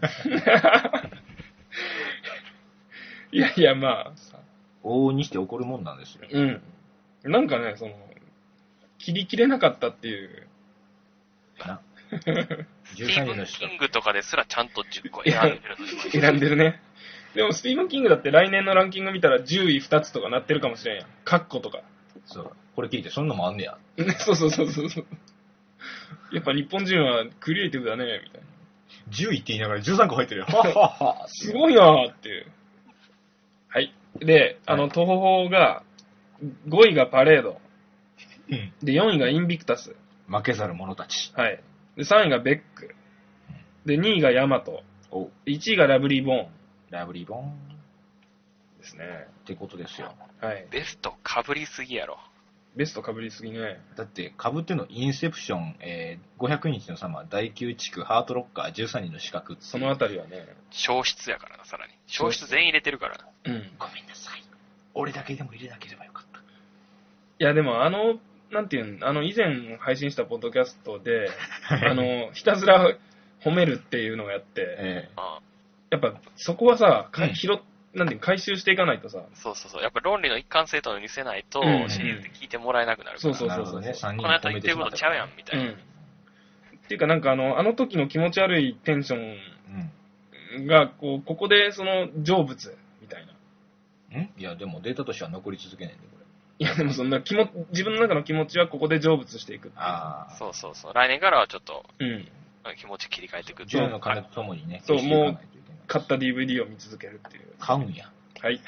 いやいや、まあ。 往々にして起こるもんなんですよ。 うん。なんかね、その、切り切れなかったっていう。 な。じゅうさんにんのスティーブン・キングとかですらちゃんとじゅっこ選んでるのに。 選んでるね。でも、スティーブン・キングだって来年のランキング見たらじゅういふたつとかなってるかもしれんやん。カッコとか。 そう。これ聞いて、そんなもんあんねや。 そうそうそうそう。やっぱ日本人はクリエイティブだね、みたいな。 じゅういって言いながらじゅうさんこ入ってるよ。はっはっは。 すごいなーっていう。はい。で、あの、 はい東宝が、ごいがパレード。 うん。 で、よんいがインビクタス。 負けざる者たち。 はい。で、さんいがベック。で、にいがヤマト。 お、 いちいがラブリーボーンラブリーボーン。 ですね。 ってことですよ。 はい。 ベストかぶりすぎやろ。 ベスト被りすぎね。 だって、被ってんのインセプション、えー、ごひゃくにちの様、第きゅう地区、ハートロッカー、じゅうさんにんの資格っていう。 そのあたりはね。 消失やからな、さらに。消失全員入れてるからな。 うん。 ごめんなさい。俺だけでも入れなければよかった。 いや、でもあの、なんていうの、あの、以前配信したポッドキャストで、あの、ひたすら褒めるっていうのをやって、 えあやっぱそこはさ、かうん拾っなんていうの回収していかないとさ、 そうそうそう。やっぱ論理の一貫性というのを見せないと、 うんシリーズで聞いてもらえなくなるから。 そうそうー、なるほどね。さんにんこの後言ってるしまったことちゃうやん、みたいな。 うん。っていうかなんかあの、あの時の気持ち悪いテンショうん。 ンが、こう、ここでその成仏みたいな。 んいや、でもデータとしては残り続けないんで、これ。 いやでもそんな気も、自分の中の気持ちはここで成仏していくっていう。 ああ。 そうそうそう。来年からはちょっとうん。 気持ち切り替えていくってじゅいうう。 の金とともにね、 そう消していかないといけない。 買った ディーブイディー を見続けるっていう。 買うんや。 はい。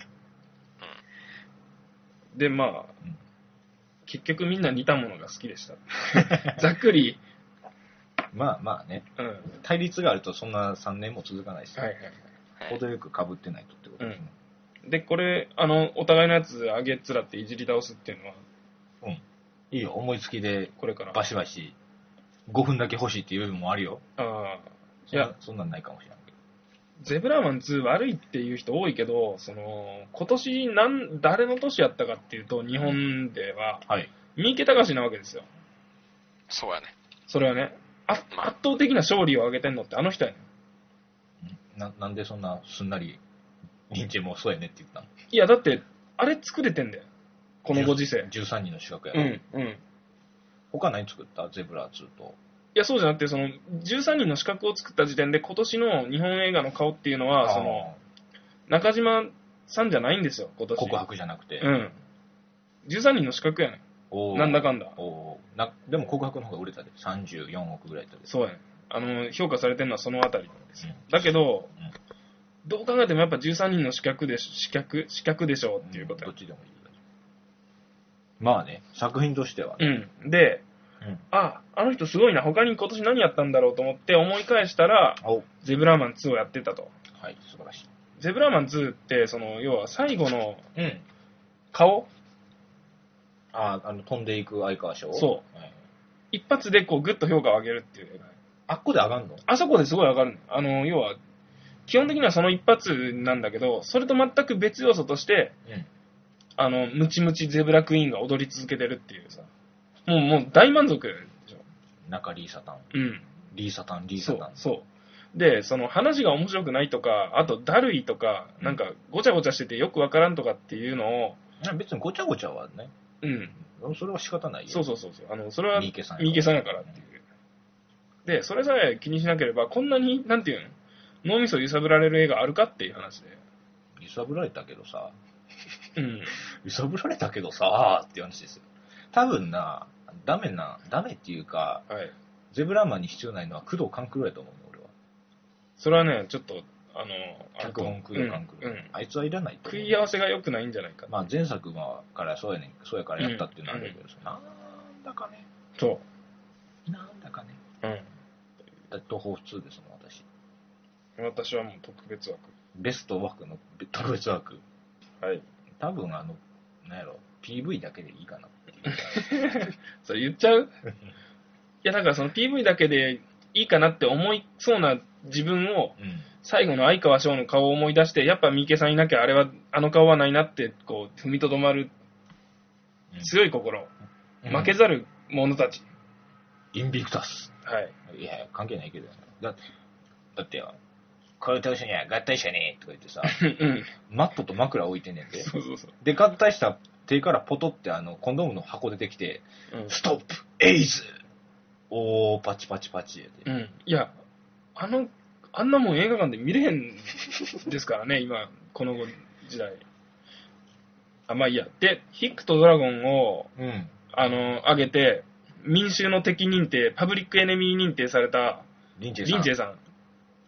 で、まあ、 うん結局みんな似たものが好きでした。ざっくり、 まあまあね。 うん。はい対立があるとそんなさんねんも続かないし、 はいはい。 はい程よく被ってないとってことですね。 で、これ、あの、お互いのやつ上げっ面っていじり倒すっていうのは、 うん。いいよ、思いつきでこれから。 バシバシごふんだけ欲しいっていう部分もあるよ。 ああ。 いやいや、 そんなんないかもしれないけど。 ゼブラーマンツー悪いっていう人多いけど、その、今年なん、誰の年やったかっていうと、日本では、 はい。 三池隆なわけですよ。 そうやね。 それはね、あ圧まあ倒的な勝利を挙げてんのってあの人やねん。 ななんでそんなすんなり、ニンチェもそうやねって言ったのいや、だって、あれ作れてんだよ。このご時世。 じゅうさんにんの資格やろ。 うん、うん。い他何作ったゼブラツーと。 や、そうじゃなくて、その、じゅうさんにんの資格を作った時点で、今年の日本映画の顔っていうのは、その、中島さんじゃないんですよ、今年。 告白じゃなくて。 うん。じゅうさんにんの資格やねん。 おーなんだかんだ。 おーなでも告白の方が売れたで。さんじゅうよんおくぐらいだで。 そうやねん。あの、評価されてるのはそのあたりなんですよ。 うんだけど、 うんどう考えてもやっぱじゅうさんにんの資格でし、資格資格でしょうっていうことやどっ。ちでもいい。まあね、作品としてはうね。 ん。で、 うん。 あ、あの人すごいな、他に今年何やったんだろうと思って思い返したら、 おゼブラーマンツーをやってたと。 はい、素晴らしい。 ゼブラーマンツーって、その、要は最後のうん。 顔あ、あの、飛んでいく相川賞。。 そうはい、 一発でこうグッと評価を上げるっていう映画。 あっこで上がんのあそこですごい上がるの。あの、要は、基本的にはその一発なんだけど、それと全く別要素として、 うん。 あの、ムチムチゼブラクイーンが踊り続けてるっていうさ。もう、もう大満足でしょ。 中リーサタン。 うん。 リーサタン、リーそうサタン。、 そう。で、その話が面白くないとか、あとだるいとか、なんかごちゃごちゃしててよくわからんとかっていうのを、 いや別にごちゃごちゃはね、 うん。 それは仕方ないよ。 そうそうそうそう。あの、それは三池さんや三池さんやからっていう。で、それさえ気にしなければ、こんなに、なんていうの、脳みそ揺さぶられる映画あるかっていう話で。 揺さぶられたけどさ、 うん。 揺さぶられたけどさ、っていう話ですよ。多分な、ダメな、ダメっていうか、 はい。 ゼブラマンに必要ないのは工藤官九郎やと思うの、俺は。 それはね、ちょっと、あの、あると脚本工藤官九郎、 うん。うん。 あいつはいらないと思う。 食い合わせが良くないんじゃないか。 まあ前作はからそうやねん、そうやからやったっていうのはあるけどさ、なんだかね、 そなんだかね。 う。うん。 だって東宝普通ですもん、私。 私はもう特別枠。 ベスト枠の特別枠。 はい。 多分あの、なんやろ、ピーブイ だけでいいかなっていう。 それ言っちゃういや、だからその ピーブイ だけでいいかなって思いそうな自分を、 うん。 最後の相川翔の顔を思い出して、やっぱ三池さんいなきゃあれは、あの顔はないなって、こう、踏みとどまる強い心、 うん負けざる者たち。 インビクタス。 はい。 いや、関係ないけど。だだってよ、これ倒しには合体したねとか言ってさ、 うん。 マットと枕置いてんねんで。 そうそうそう。 で、合体した手からポトってあの、コンドームの箱出てきて、 うんストップエイズおー、パチパチパチで。 うん。いや、あの、あんなもん映画館で見れへんですからね、今、この時代。あ、まあいいや。で、ヒックとドラゴンを、 うん。 あの、上げて、民衆の敵認定、パブリックエネミー認定された、 リンチェさん。 リンチェさん。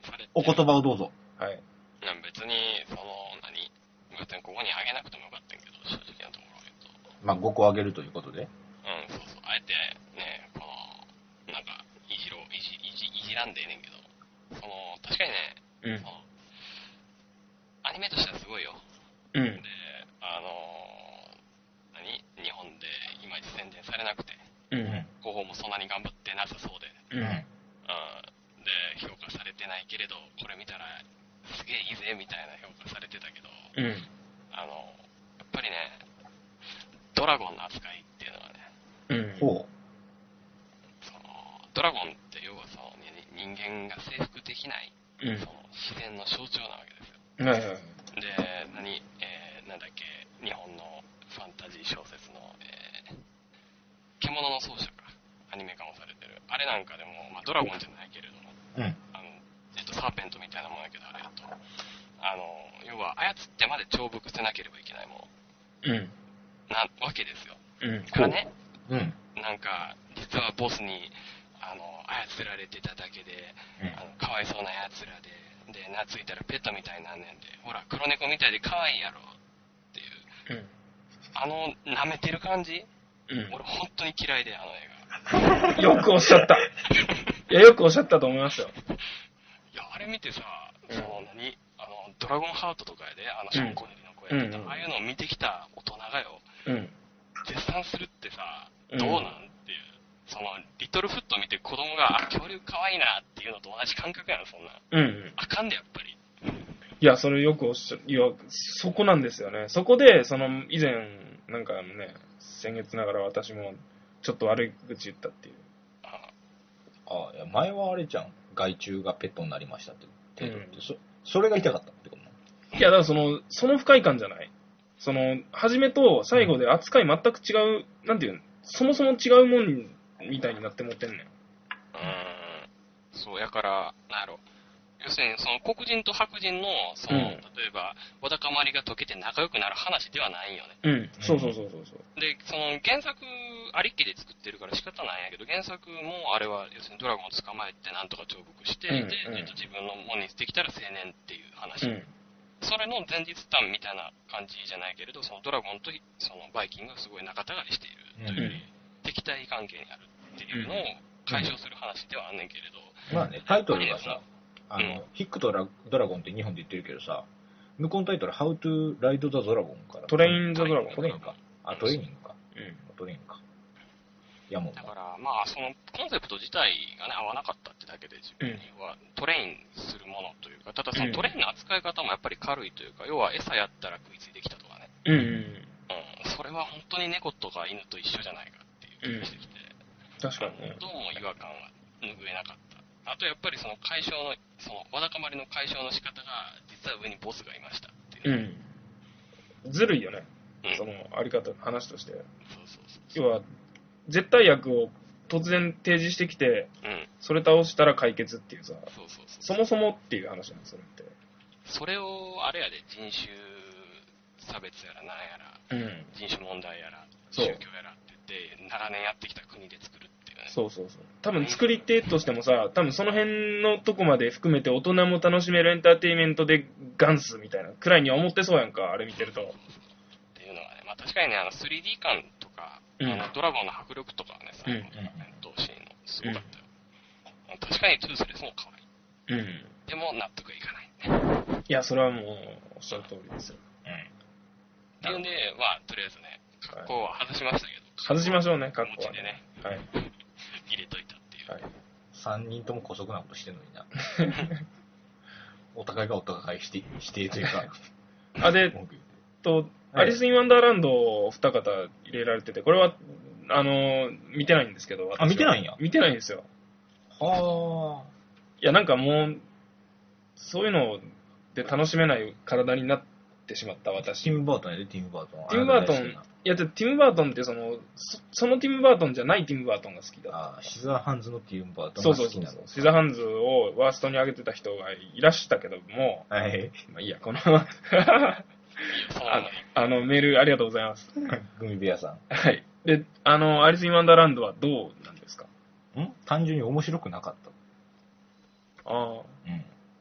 されて。 お言葉をどうぞ。 はい。 別に、その、何、別にここにあげなくてもよかったんけど、正直なところを言うと。 まあ、ごこあげるということで。 うん、そうそう。あえて、ね、この、なんか、いじろ、いじ、いじ、いじらんでええねんけど、その、確かにね、 うん。 その、アニメとしてはすごいよ。 うん。 で、あのー、何日本でいまいち宣伝されなくて、 うん。 広報もそんなに頑張ってなさそうで、 うん。 うん、で、評価されてないけれど、これ見たら、すげえいいぜみたいな評価されてたけど、 うん。 あの、やっぱりね、ドラゴンの扱いっていうのはね、 うん。 ほう。 その、ドラゴンって要はその、ね、人間が征服できない、 うん。 その自然の象徴なわけですよ。 はいはいはい。 で、何、えー、なんだっけ、日本のファンタジー小説の、えー、獣の奏者か、アニメ化もされてる。あれなんかでも、まあ、ドラゴンじゃないけれども、 うん。 あの、えっと、サーペントみたいなもんやけど、あれだと。あの、要は、操ってまで重複せなければいけないもの。 うん。 な、わけですよ。 うん。 からね、 うん。 なんか、実はボスに、あの、操られてただけで、 うんあの、かわいそうな奴らで、で、懐いたらペットみたいになんねんで、ほら、黒猫みたいで可愛いやろ、っていう。 うん。 あの、舐めてる感じ、 うん。 俺本当に嫌いで、あの映画。 よくおっしゃった。いや、よくおっしゃったと思いますよ。 いや、あれ見てさ、 うんその何、あの、ドラゴンハートとかやで、あの、ショーンコネリの声やってた、 うんうんああいうのを見てきた大人がよ、 うん。 絶賛するってさ、 うんどうなんっていう。その、リトルフット見て子供が、あ、恐竜可愛いなっていうのと同じ感覚やん、そんな。 うん。 あかんで、やっぱり。 いや、それよくおっしゃ、いや、そこなんですよね。そこで、その、以前、なんかあのね、先月ながら私も、ちょっと悪い口言ったっていう。 あああ、いや前はあれじゃん。害虫がペットになりましたって程度って、 うん、 そそれが痛かったってことなの？ いや、だからその、その不快感じゃない。その、初めと最後で扱い全く違う、なんていうの、そもそも違うもんみたいになって持ってんねん。 うーん。そう、やから、なんやろ。要するに、その黒人と白人の、その、 うん例えば、わだかまりが解けて仲良くなる話ではないんよね。 うん、そうそうそうそうそう。 で、その原作ありっきで作ってるから仕方ないんやけど、原作もあれは、要するにドラゴンを捕まえてなんとか重複して、 うんで、 うんえっと、自分のものにできたら青年っていう話。 うん。 それの前日談みたいな感じじゃないけれど、そのドラゴンとそのバイキンがすごい仲違いしているというより、敵対関係にあるっていうのを解消する話ではあんねんけれど、 まあね、タイトルがさ、あの、 うんヒックとラドラゴンって日本で言ってるけどさ、向こうのタイトル、How to Ride the Dragon から。 トレイン・ザ・ドラゴン。 トレインか。あ、トレーニングか。 うん。 トレインか。いやもう、 だから、まあ、そのコンセプト自体がね、合わなかったってだけで、自分にはトレインするものというか、ただそのトレインの扱い方もやっぱり軽いというか、要は餌やったら食いついてきたとかね。 うん。うん。 うん、それは本当に猫とか犬と一緒じゃないかっていう気がしてきて、 確かにね。 どうも違和感は拭えなかった。あとやっぱりその解消の、そのわだかまりの解消の仕方が、実は上にボスがいましたっていうう。 ん。ずるいよね。 うん、 その、あり方、話として。 そうそうそう。 要は、絶対悪を突然提示してきて、 うん。 それ倒したら解決っていうさ、 そうそうそう。 そもそもっていう話なんです、それって。 それを、あれやで、人種差別やらなんやら、 うん。 人種問題やら、 そう宗教やらって言って、長年やってきた国で作るっていうね。 そうそうそう。多分作り手としてもさ、多分その辺のとこまで含めて大人も楽しめるエンターテインメントでガンスみたいなくらいには思ってそうやんか、あれ見てると。 っていうのがね、まあ確かにね、あの スリーディー 感とか、 うんあのドラゴンの迫力とかはね、最後の戦闘シーンのすごかったよ。確かにトゥースレスも可愛い。 うん。 でも納得いかない。 いや、それはもう、おっしゃる通りですよ。 っていうんで、まあ、とりあえずね、格好は外しましたけど。 外しましょうね、格好はお持ちでね、 はい。 入れといたっていう。 はい。 三人とも姑息なことしてんのにな。お互いがお互い否定、否定というか、 あ、で、 文句言ってと、 はいアリス・イン・ワンダーランドを二方入れられてて、これは、あの、見てないんですけど。私はあ見てないんや見てないんですよ。 はあ。 いや、なんかもう、そういうので楽しめない体になってしまった私。 ティム・バートンやで、ティム・バートン。 ティム・バートン、 あなた大好きないや、でティム・バートンってその、そそのティム・バートンじゃないティム・バートンが好きだ。 ああ、シザーハンズのティム・バートンそうが好きなの。 そうそうそう。シザーハンズをワーストに上げてた人がいらしたけども、 はい。 まあいいや、このそのまあまであの、メールありがとうございます。 グミベアさはい。で、あの、アリス・イン・ワンダーランドはどうなんですか？ ん。ん単純に面白くなかっああ。 た。うん。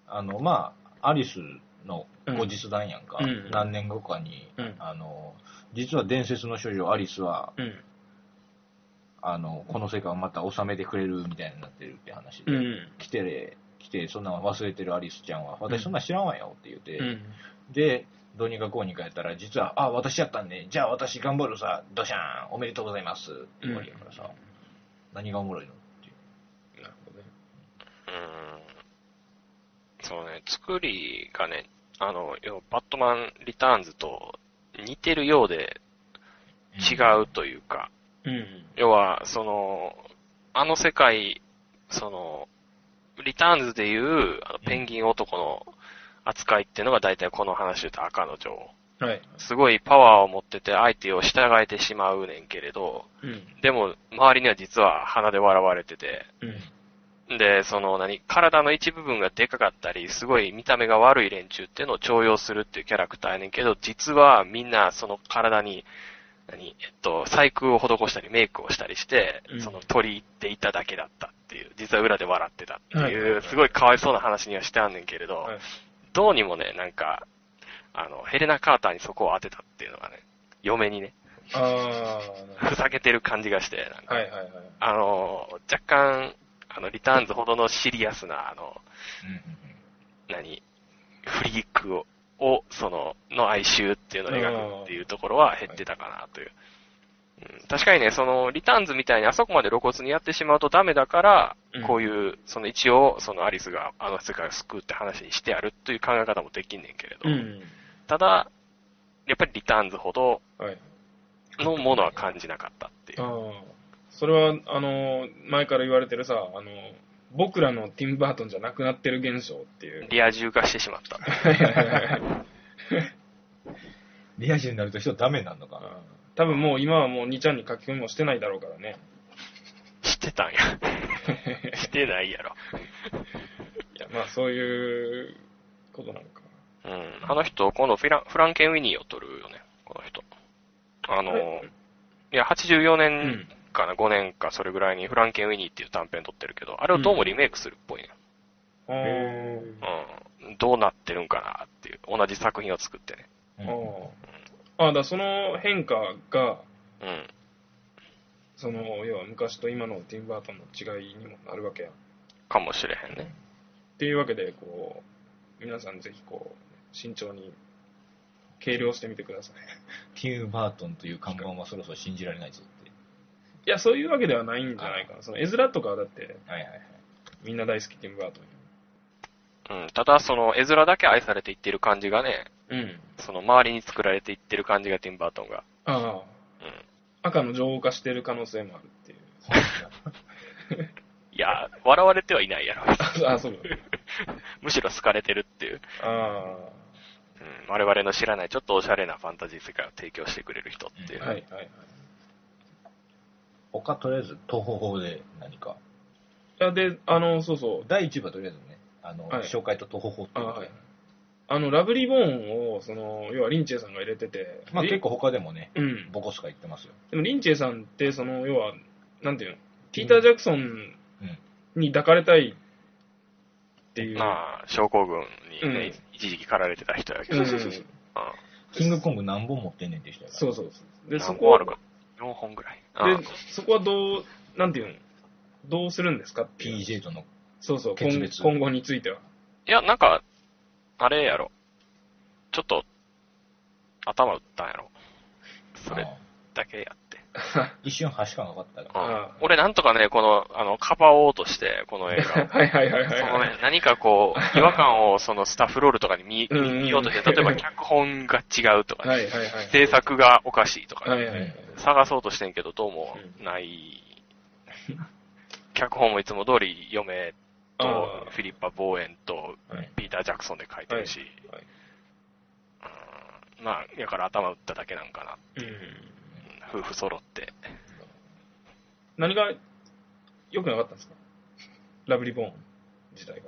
あの、まあ、アリスの後日談やんか。 うん、 何年後かに、 うん、 あの、実は伝説の少女アリスは、 うん、 あの、この世界をまた収めてくれるみたいになってるって話で、 うん、 来て、来て、そんなの忘れてるアリスちゃんは、私そんな知らんわよって言って、 うん、 で、どうにかこうにかやったら、実は、あ、私やったんで、じゃあ私頑張るさ、ドシャーン、おめでとうございますって言われるからさ、何がおもろいのっていう。 なるほどね。 うーん。そうね、作りがね、あの、要はバットマンリターンズと似てるようで違うというか、 うん。 要は、その、あの世界、その、リターンズでいうあのペンギン男の扱いっていうのが大体この話で言うと赤の女王。 はい。 すごいパワーを持ってて相手を従えてしまうねんけれど、 うん。 でも周りには実は鼻で笑われてて、 うん。 で、その何、体の一部分がでかかったり、すごい見た目が悪い連中っていうのを重用するっていうキャラクターやねんけど、実はみんなその体に、何、えっと、細工を施したりメイクをしたりして、 うんその取り入っていただけだったっていう、実は裏で笑ってたってはいはいいう、 はいすごいかわいそうな話にはしてあんねんけれど、 はい。 どうにもね、なんか、あの、ヘレナ・カーターにそこを当てたっていうのがね、嫁にね、 あー、 ふざけてる感じがして、なんか、 はいはいはい。 あの、若干、あの、リターンズほどのシリアスな、あの、何、フリークを、をその、の哀愁っていうのを描くっていうところは減ってたかなという。うん、確かにね、その、リターンズみたいにあそこまで露骨にやってしまうとダメだから、 うんこういう、その一応、そのアリスがあの世界を救うって話にしてやるという考え方もできんねんけれど、 うん。 ただ、やっぱりリターンズほどはい。 のものは感じなかったっていう。 ああ。それは、あの、前から言われてるさ、あの、僕らのティム・バートンじゃなくなってる現象っていう。 リア充化してしまった。 リア充になると人ダメになるのかな。 多分もう今はもうにちゃんに書き込みもしてないだろうからね。 してたんや。してないやろ。 いや、まあそういうことなのか。 うん。あの人、今度フランフランケン・ウィニーを取るよね、この人。あの、いや、はちじゅうよねんかな、ごねんか、それぐらいにフランケン・ウィニーっていう短編撮ってるけど、あれをどうもリメイクするっぽいね。 へうん。どうなってるんかなっていう、同じ作品を作ってね。 うんーああ、だからその変化が、 うん。 その、要は昔と今のティム・バートンの違いにもなるわけや。っかもしれへんね。 ていうわけで、こう、皆さんぜひこう、慎重に計量してみてください。 ティム・バートンという看板はそろそろ信じられないぞって。 いや、そういうわけではないんじゃないかな。その絵面とかはだって、 はいはいはい。 みんな大好きティム・バートン。 うん。ただ、その、絵面だけ愛されていってる感じがね、 うん。 その周りに作られていってる感じがティム・バートンが。 ああ、 うん。 赤の女王化してる可能性もあるっていう。 いや、笑われてはいないやろ。 ああ、そうか。 むしろ好かれてるっていう。 あうん。我々の知らないちょっとおしゃれなファンタジー世界を提供してくれる人っていう。 あ、はいはいはい。 他とりあえず東方法で何か。 いや、で、あの、そうそう。 だいいち部はとりあえずね、あの、 はい紹介と東方法ってあいうことではい。あの、ラブリーボーンを、その、要はリンチェさんが入れてて。リまあ結構他でもね、 うん。 ボコスカ言ってますよ。 でもリンチェさんって、その、要は、なんていうの、ピーター・ジャクソンに抱かれたいっていう。 まあ、症候群にね、 うん一時期駆られてた人やけど。 うん。 うん。 キングコング何本持ってんねんって人やから。 そうそうそう。で、そこは、 何本あるか。よんほんぐらい。うんで、そこはどう、なんていうの、どうするんですかっていうピージェー との。 そうそう、今決別今後については。 いや、なんか、あれやろ。ちょっと、頭打ったんやろ。それあだけやって。 あ一瞬橋感がかったから。 うんああ俺なんとかね、この、あの、かばおうとして、この映画を。 はいはいはいはい。 そのね、何かこう、違和感をそのスタッフロールとかに見うんうんうん見ようとして、例えば脚本が違うとか、 はいはいはい。 制作がおかしいとか、 はいはいはい。 探そうとしてんけど、どうもない。脚本もいつも通り嫁とああフィリッパ・ボーエンとはいピーター・ジャクソンで書いてるし、 はいうんまあ、だから頭打っただけなんかな。 うん。 夫婦揃って。 何が良くなかったんですかラブリーボーン自体が。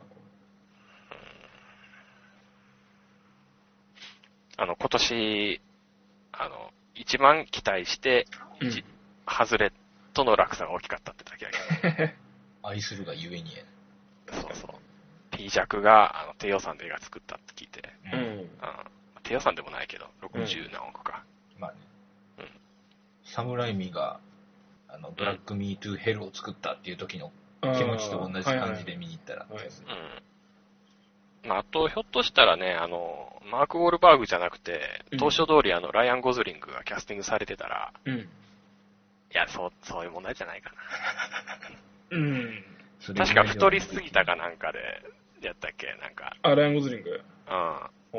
あの、今年、あの、一番期待して、 うんじ外れとの落差が大きかったってだけやけ愛するがゆえにや。 ど。そうそう。 T 弱が、あの、低予算で映画作ったって聞いて。 うん。 うん。低予算でもないけど、ろくじゅう何億か。 うん、まあね。 うん。 サムライミが、あの、ドラッグミートゥーヘルを作ったっていう時の気持ちと同じ感じで見に行ったら。 はいはい、 うん。まあ、あと、ひょっとしたらね、あの、マーク・ウォールバーグじゃなくて、当初通りあの、ライアン・ゴズリングがキャスティングされてたら、 うん。 いや、そう、そういう問題じゃないかな。うん。 確か太りすぎたかなんかで、やったっけなんか。 あ、ライアン・ゴズリング。 うん。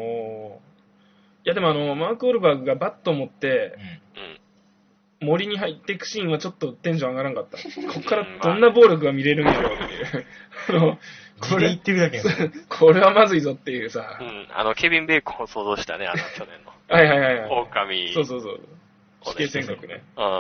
おー。いや、でもあの、マーク・ウォールバーグがバットを持って、うん。森に入っていくシーンはちょっとテンション上がらんかった。こっからどんな暴力が見れるんやろうっていう。あの、 これ言ってるだけこれはまずいぞっていうさ。 うん。あの、ケビン・ベーコンを想像したね、あの、去年の。 はいはいはいはい。 狼。 そうそうそう。死刑宣告ね。 うん。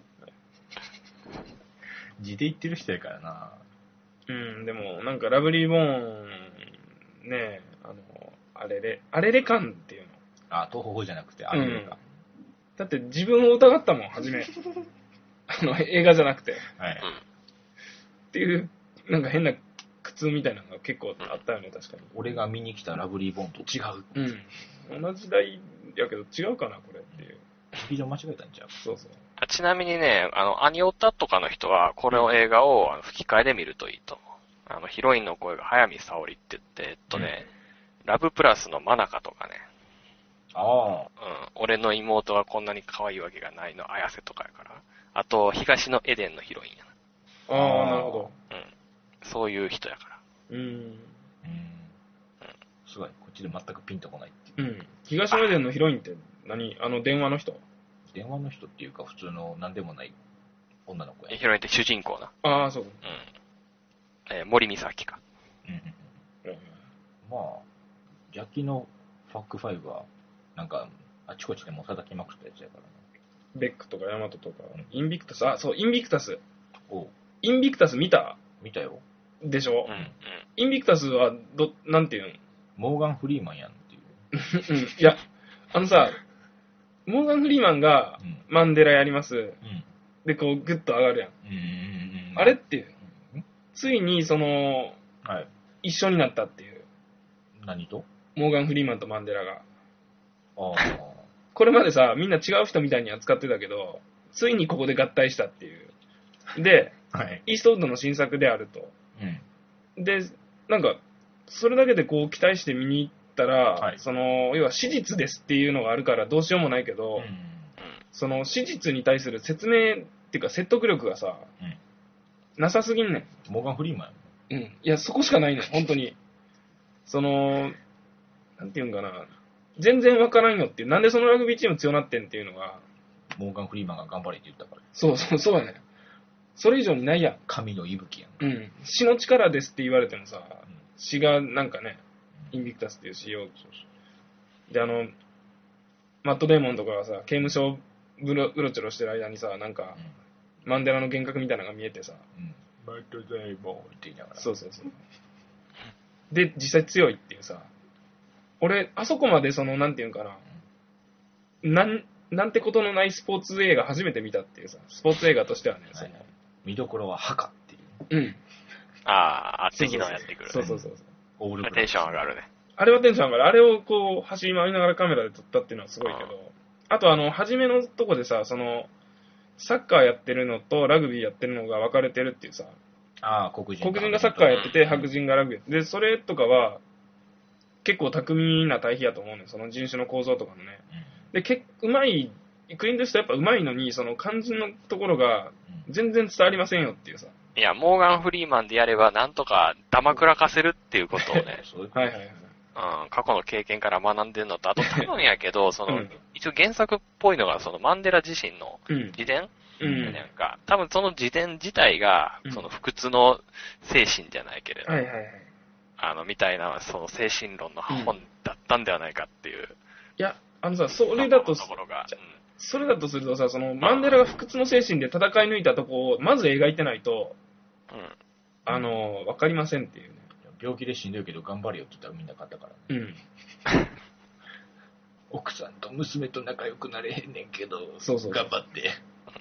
字で言ってる人やからな。 うん、でも、なんか、ラブリー・ボーン、ね、あの、あれれ、あれれ感っていうの。 あ、東方じゃなくて、あれれか、うん。 だって自分を疑ったもん、初め。あの、映画じゃなくて。 はい。 っていう、なんか変な苦痛みたいなのが結構あったよね、確かに。 俺が見に来たラブリー・ボーンと違う。 うん。同じ代やけど違うかな、これっていう。 スピード間違えたんちゃう？ そうそう。 ちなみにね、あの、アニオタとかの人は、この映画をあの吹き替えで見るといいと思う。あの、ヒロインの声が早見沙織って言って、えっとね、うん、ラブプラスのマナカとかね。 ああ。 うん。俺の妹はこんなに可愛いわけがないの、綾瀬とかやから。あと、東のエデンのヒロインやな。ああ、なるほど。 うん。そういう人やから。 うん。うん。 すごい。こっちで全くピンとこないっていう。 うん。東のエデンのヒロインって何？あの、電話の人？ 電話の人っていうか、普通の何でもない女の子や。 ヒロインって主人公な。 ああ、そうか。 うん。えー、森美咲か。 うんうん。うん、まあ、ジャッキーのファックファイブは、なんか、あちこちでも叩きまくったやつやからね。 ベックとかヤマトとか、うん、インビクタス、あ、そう、インビクタス。 おインビクタス見た？ 見たよ。 でしょ？ うんうん。 インビクタスは、ど、なんていうの？ モーガン・フリーマンやんっていう。 うん。いや、あのさ、モーガン・フリーマンがマンデラやります。うん、で、こう、グッと上がるやん。うんうんうん、あれっていう、うん、ついに、その、はい、一緒になったっていう。 何と？ モーガン・フリーマンとマンデラが。 ああ。 これまでさ、みんな違う人みたいに扱ってたけど、ついにここで合体したっていう。で、はい、イーストウッドの新作であると。うん、で、なんか、それだけでこう、期待して見に行ったら、はい、その、要は史実ですっていうのがあるからどうしようもないけど、うん、その史実に対する説明っていうか説得力がさ、うん、なさすぎんねん。モーガン・フリーマン。うん。いや、そこしかないねん、本当に。その、なんていうんかな、全然わからんよっていう、なんでそのラグビーチーム強なってんっていうのが、 モーガン・フリーマンが頑張れって言ったから。 そうそう、そうやねん。それ以上にないやん。 神の息吹やん。うん。死の力ですって言われてもさ、うん、死がなんかね、インビクタスっていう死を、そうそうで、あの、マット・デーモンとかがさ、刑務所うろうろちょろしてる間にさ、なんか、うん、マンデラの幻覚みたいなのが見えてさ、うん、 マット・デーモンって言いながら。 そうそうそう。で、実際強いっていうさ、俺、あそこまでその、なんていうんかな、うん、なん、なんてことのないスポーツ映画初めて見たっていうさ、スポーツ映画としてはね、はい、その見どころは墓っていう。 うん。ああ、敵のやってくる、ね。 そうそうそうそう。 オールテンション上がるね。 あれはテンション上がる。あれをこう、走り回りながらカメラで撮ったっていうのはすごいけど、あとあの、初めのとこでさ、その、サッカーやってるのとラグビーやってるのが分かれてるっていうさ、 ああ、黒人。 黒人がサッカーやってて、白人がラグビー。で、それとかは、結構巧みな対比やと思うねん。その人種の構造とかのね。で、けうまい、クリント・イーストやっぱうまいのに、その肝心のところが全然伝わりませんよっていうさ。 いや、モーガン・フリーマンでやればなんとかダマくらかせるっていうことをね。 はいはいはい。 うん、過去の経験から学んでるのと、あと多分やけど、その、うん、一応原作っぽいのが、そのマンデラ自身の自伝、うん、なんか、多分その自伝自体が、その不屈の精神じゃないけれど、 はいはいはい、 あの、みたいな、その精神論の本だったんではないかっていう。うん、いや、あのさ、それだと、ところが、うん、それだとするとさ、その、マンデラが不屈の精神で戦い抜いたとこを、まず描いてないと、うん、あの、わかりませんっていうね。 病気で死んでるけど頑張れよって言ったらみんな勝ったから、ね。うん。奥さんと娘と仲良くなれへんねんけど、 そうそうそう頑張って。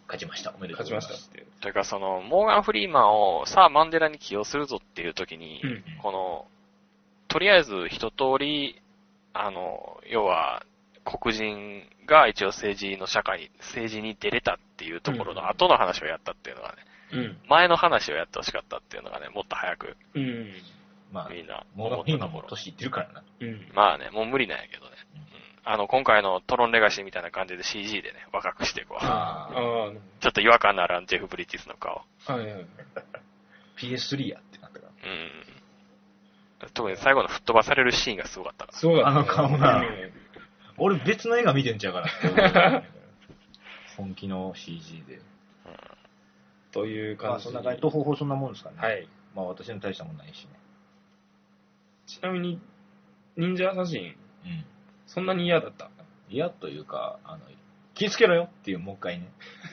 勝ちました。おめでとうございます。 勝ちましたっていう。 というか、その、モーガン・フリーマンをさあマンデラに起用するぞっていう時に、うん、この、とりあえず一通り、あの、要は、黒人が一応政治の社会に、政治に出れたっていうところの後の話をやったっていうのがね、うん、前の話をやってほしかったっていうのがね、もっと早く、うん、まあ、みんなモーガン・フリーマンも年いってるからな。 うん、まあね、もう無理なんやけどね。あの、今回のトロンレガシーみたいな感じで シージー でね、若くしてこう。ああ。ちょっと違和感のあるジェフ・ブリッジスの顔。はいはい。 ピーエススリー やってなったから。 うん。特に最後の吹っ飛ばされるシーンがすごかったから。 そうだった、ね。 あの顔が。俺別の映画見てんちゃうから。本気の シージー で。うん、 という感じ。 まあそんな感じ。と方法そんなもんですかね。 はい。 まあ私の大したもんないしね。 ちなみに、忍者アサシン。うん。そんなに嫌だった？ 嫌というか、あの、気ぃつけろよっていう、もう一回ね。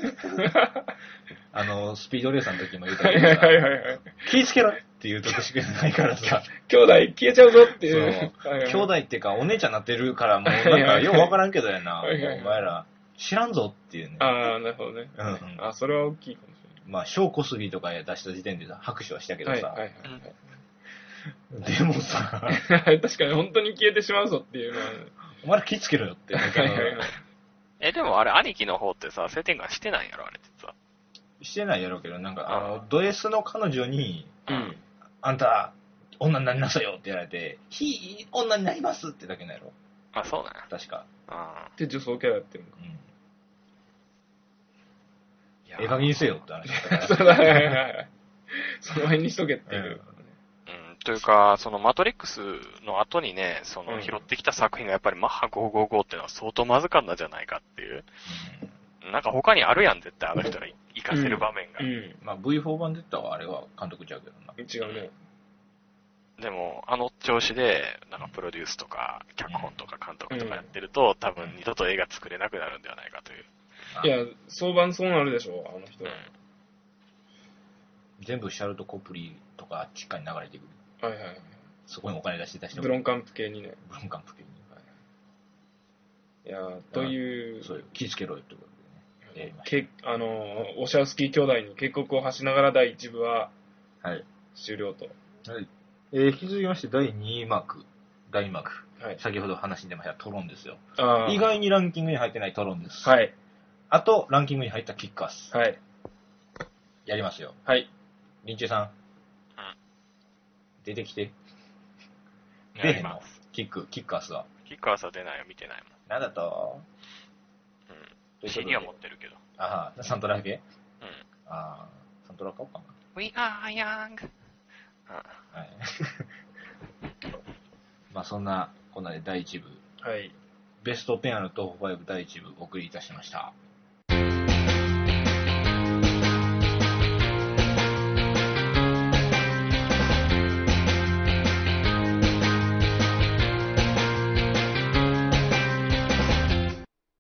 あの、スピードレーサーの時も言ったけどさ、はいはいはいはい、気ぃつけろっていうとこしかないからさ、 兄弟消えちゃうぞっていう。 そうはいはい、兄弟っていうか、お姉ちゃんなってるから、もうなんか、ようわからんけどやな、はいはいはい、お前ら、知らんぞっていうね。 ああ、なるほどね。うんうん、あ、それは大きいかもしれない。 まあ、小小杉とか出した時点で拍手はしたけどさ、はいはいはいはい、でもさ、 確かに本当に消えてしまうぞっていうのは、ね、 お前ら気ぃつけろよって。 え、でもあれ、兄貴の方ってさ、性転換してないんやろ、あれ実は。 してないやろうけど、なんか、あの、ド S の彼女に、うん、あんた、女になりなさいよって言われて、ひ、女になりますってだけなんやろ。 あ、そうなんや。 確か。 あで、女装キャラやってるのか。うん。 ええ加減にせよって話だったから。そうだね。その辺にしとけっていう。うんというか、そのマトリックスの後にね、その拾ってきた作品がやっぱりマッハごひゃくごじゅうごっていうのは相当まずかったんじゃないかっていう。うん、なんか他にあるやん、絶対あの人が活かせる場面が。うん。うん、 まあ ブイフォー 版で言ったらあれは監督ちゃうけどな。 違うね。 でも、あの調子で、なんかプロデュースとか、脚本とか監督とかやってると、うん、多分二度と映画作れなくなるんではないかという。 いや、相場そうなるでしょ、あの人は。 うん、全部シャルト・コプリとかあっちかに流れてくる。 はいはいはい。 そこにお金出してた人ブロンカンプ系にね。 ブロンカンプ系に。 はい、いやという。 そういう、気ぃつけろよってことでね。 けあの、オシャウスキー兄弟に警告を発しながら第一部は、 はい。 終了と。 はい。えー、引き続きましてだいに幕、だい幕。はい。先ほど話に出ましたトロンですよ。あ意外にランキングに入ってないトロンです。 はい。 あと、ランキングに入ったキックアス。 はい。 やりますよ。 はい。 リンチェさん。うん。出てきて。出へんのキック、キックアスは。 キックアスは出ないよ、見てないもん。 なんだとうん。シーディー は持ってるけど。 ああ、サントラだけうん。 ああ、サントラ買おうかな。 We are young. はい。まあそんな、こんなでだいいち部。 はい。 ベストじゅうのトップごだいいち部お送りいたしました。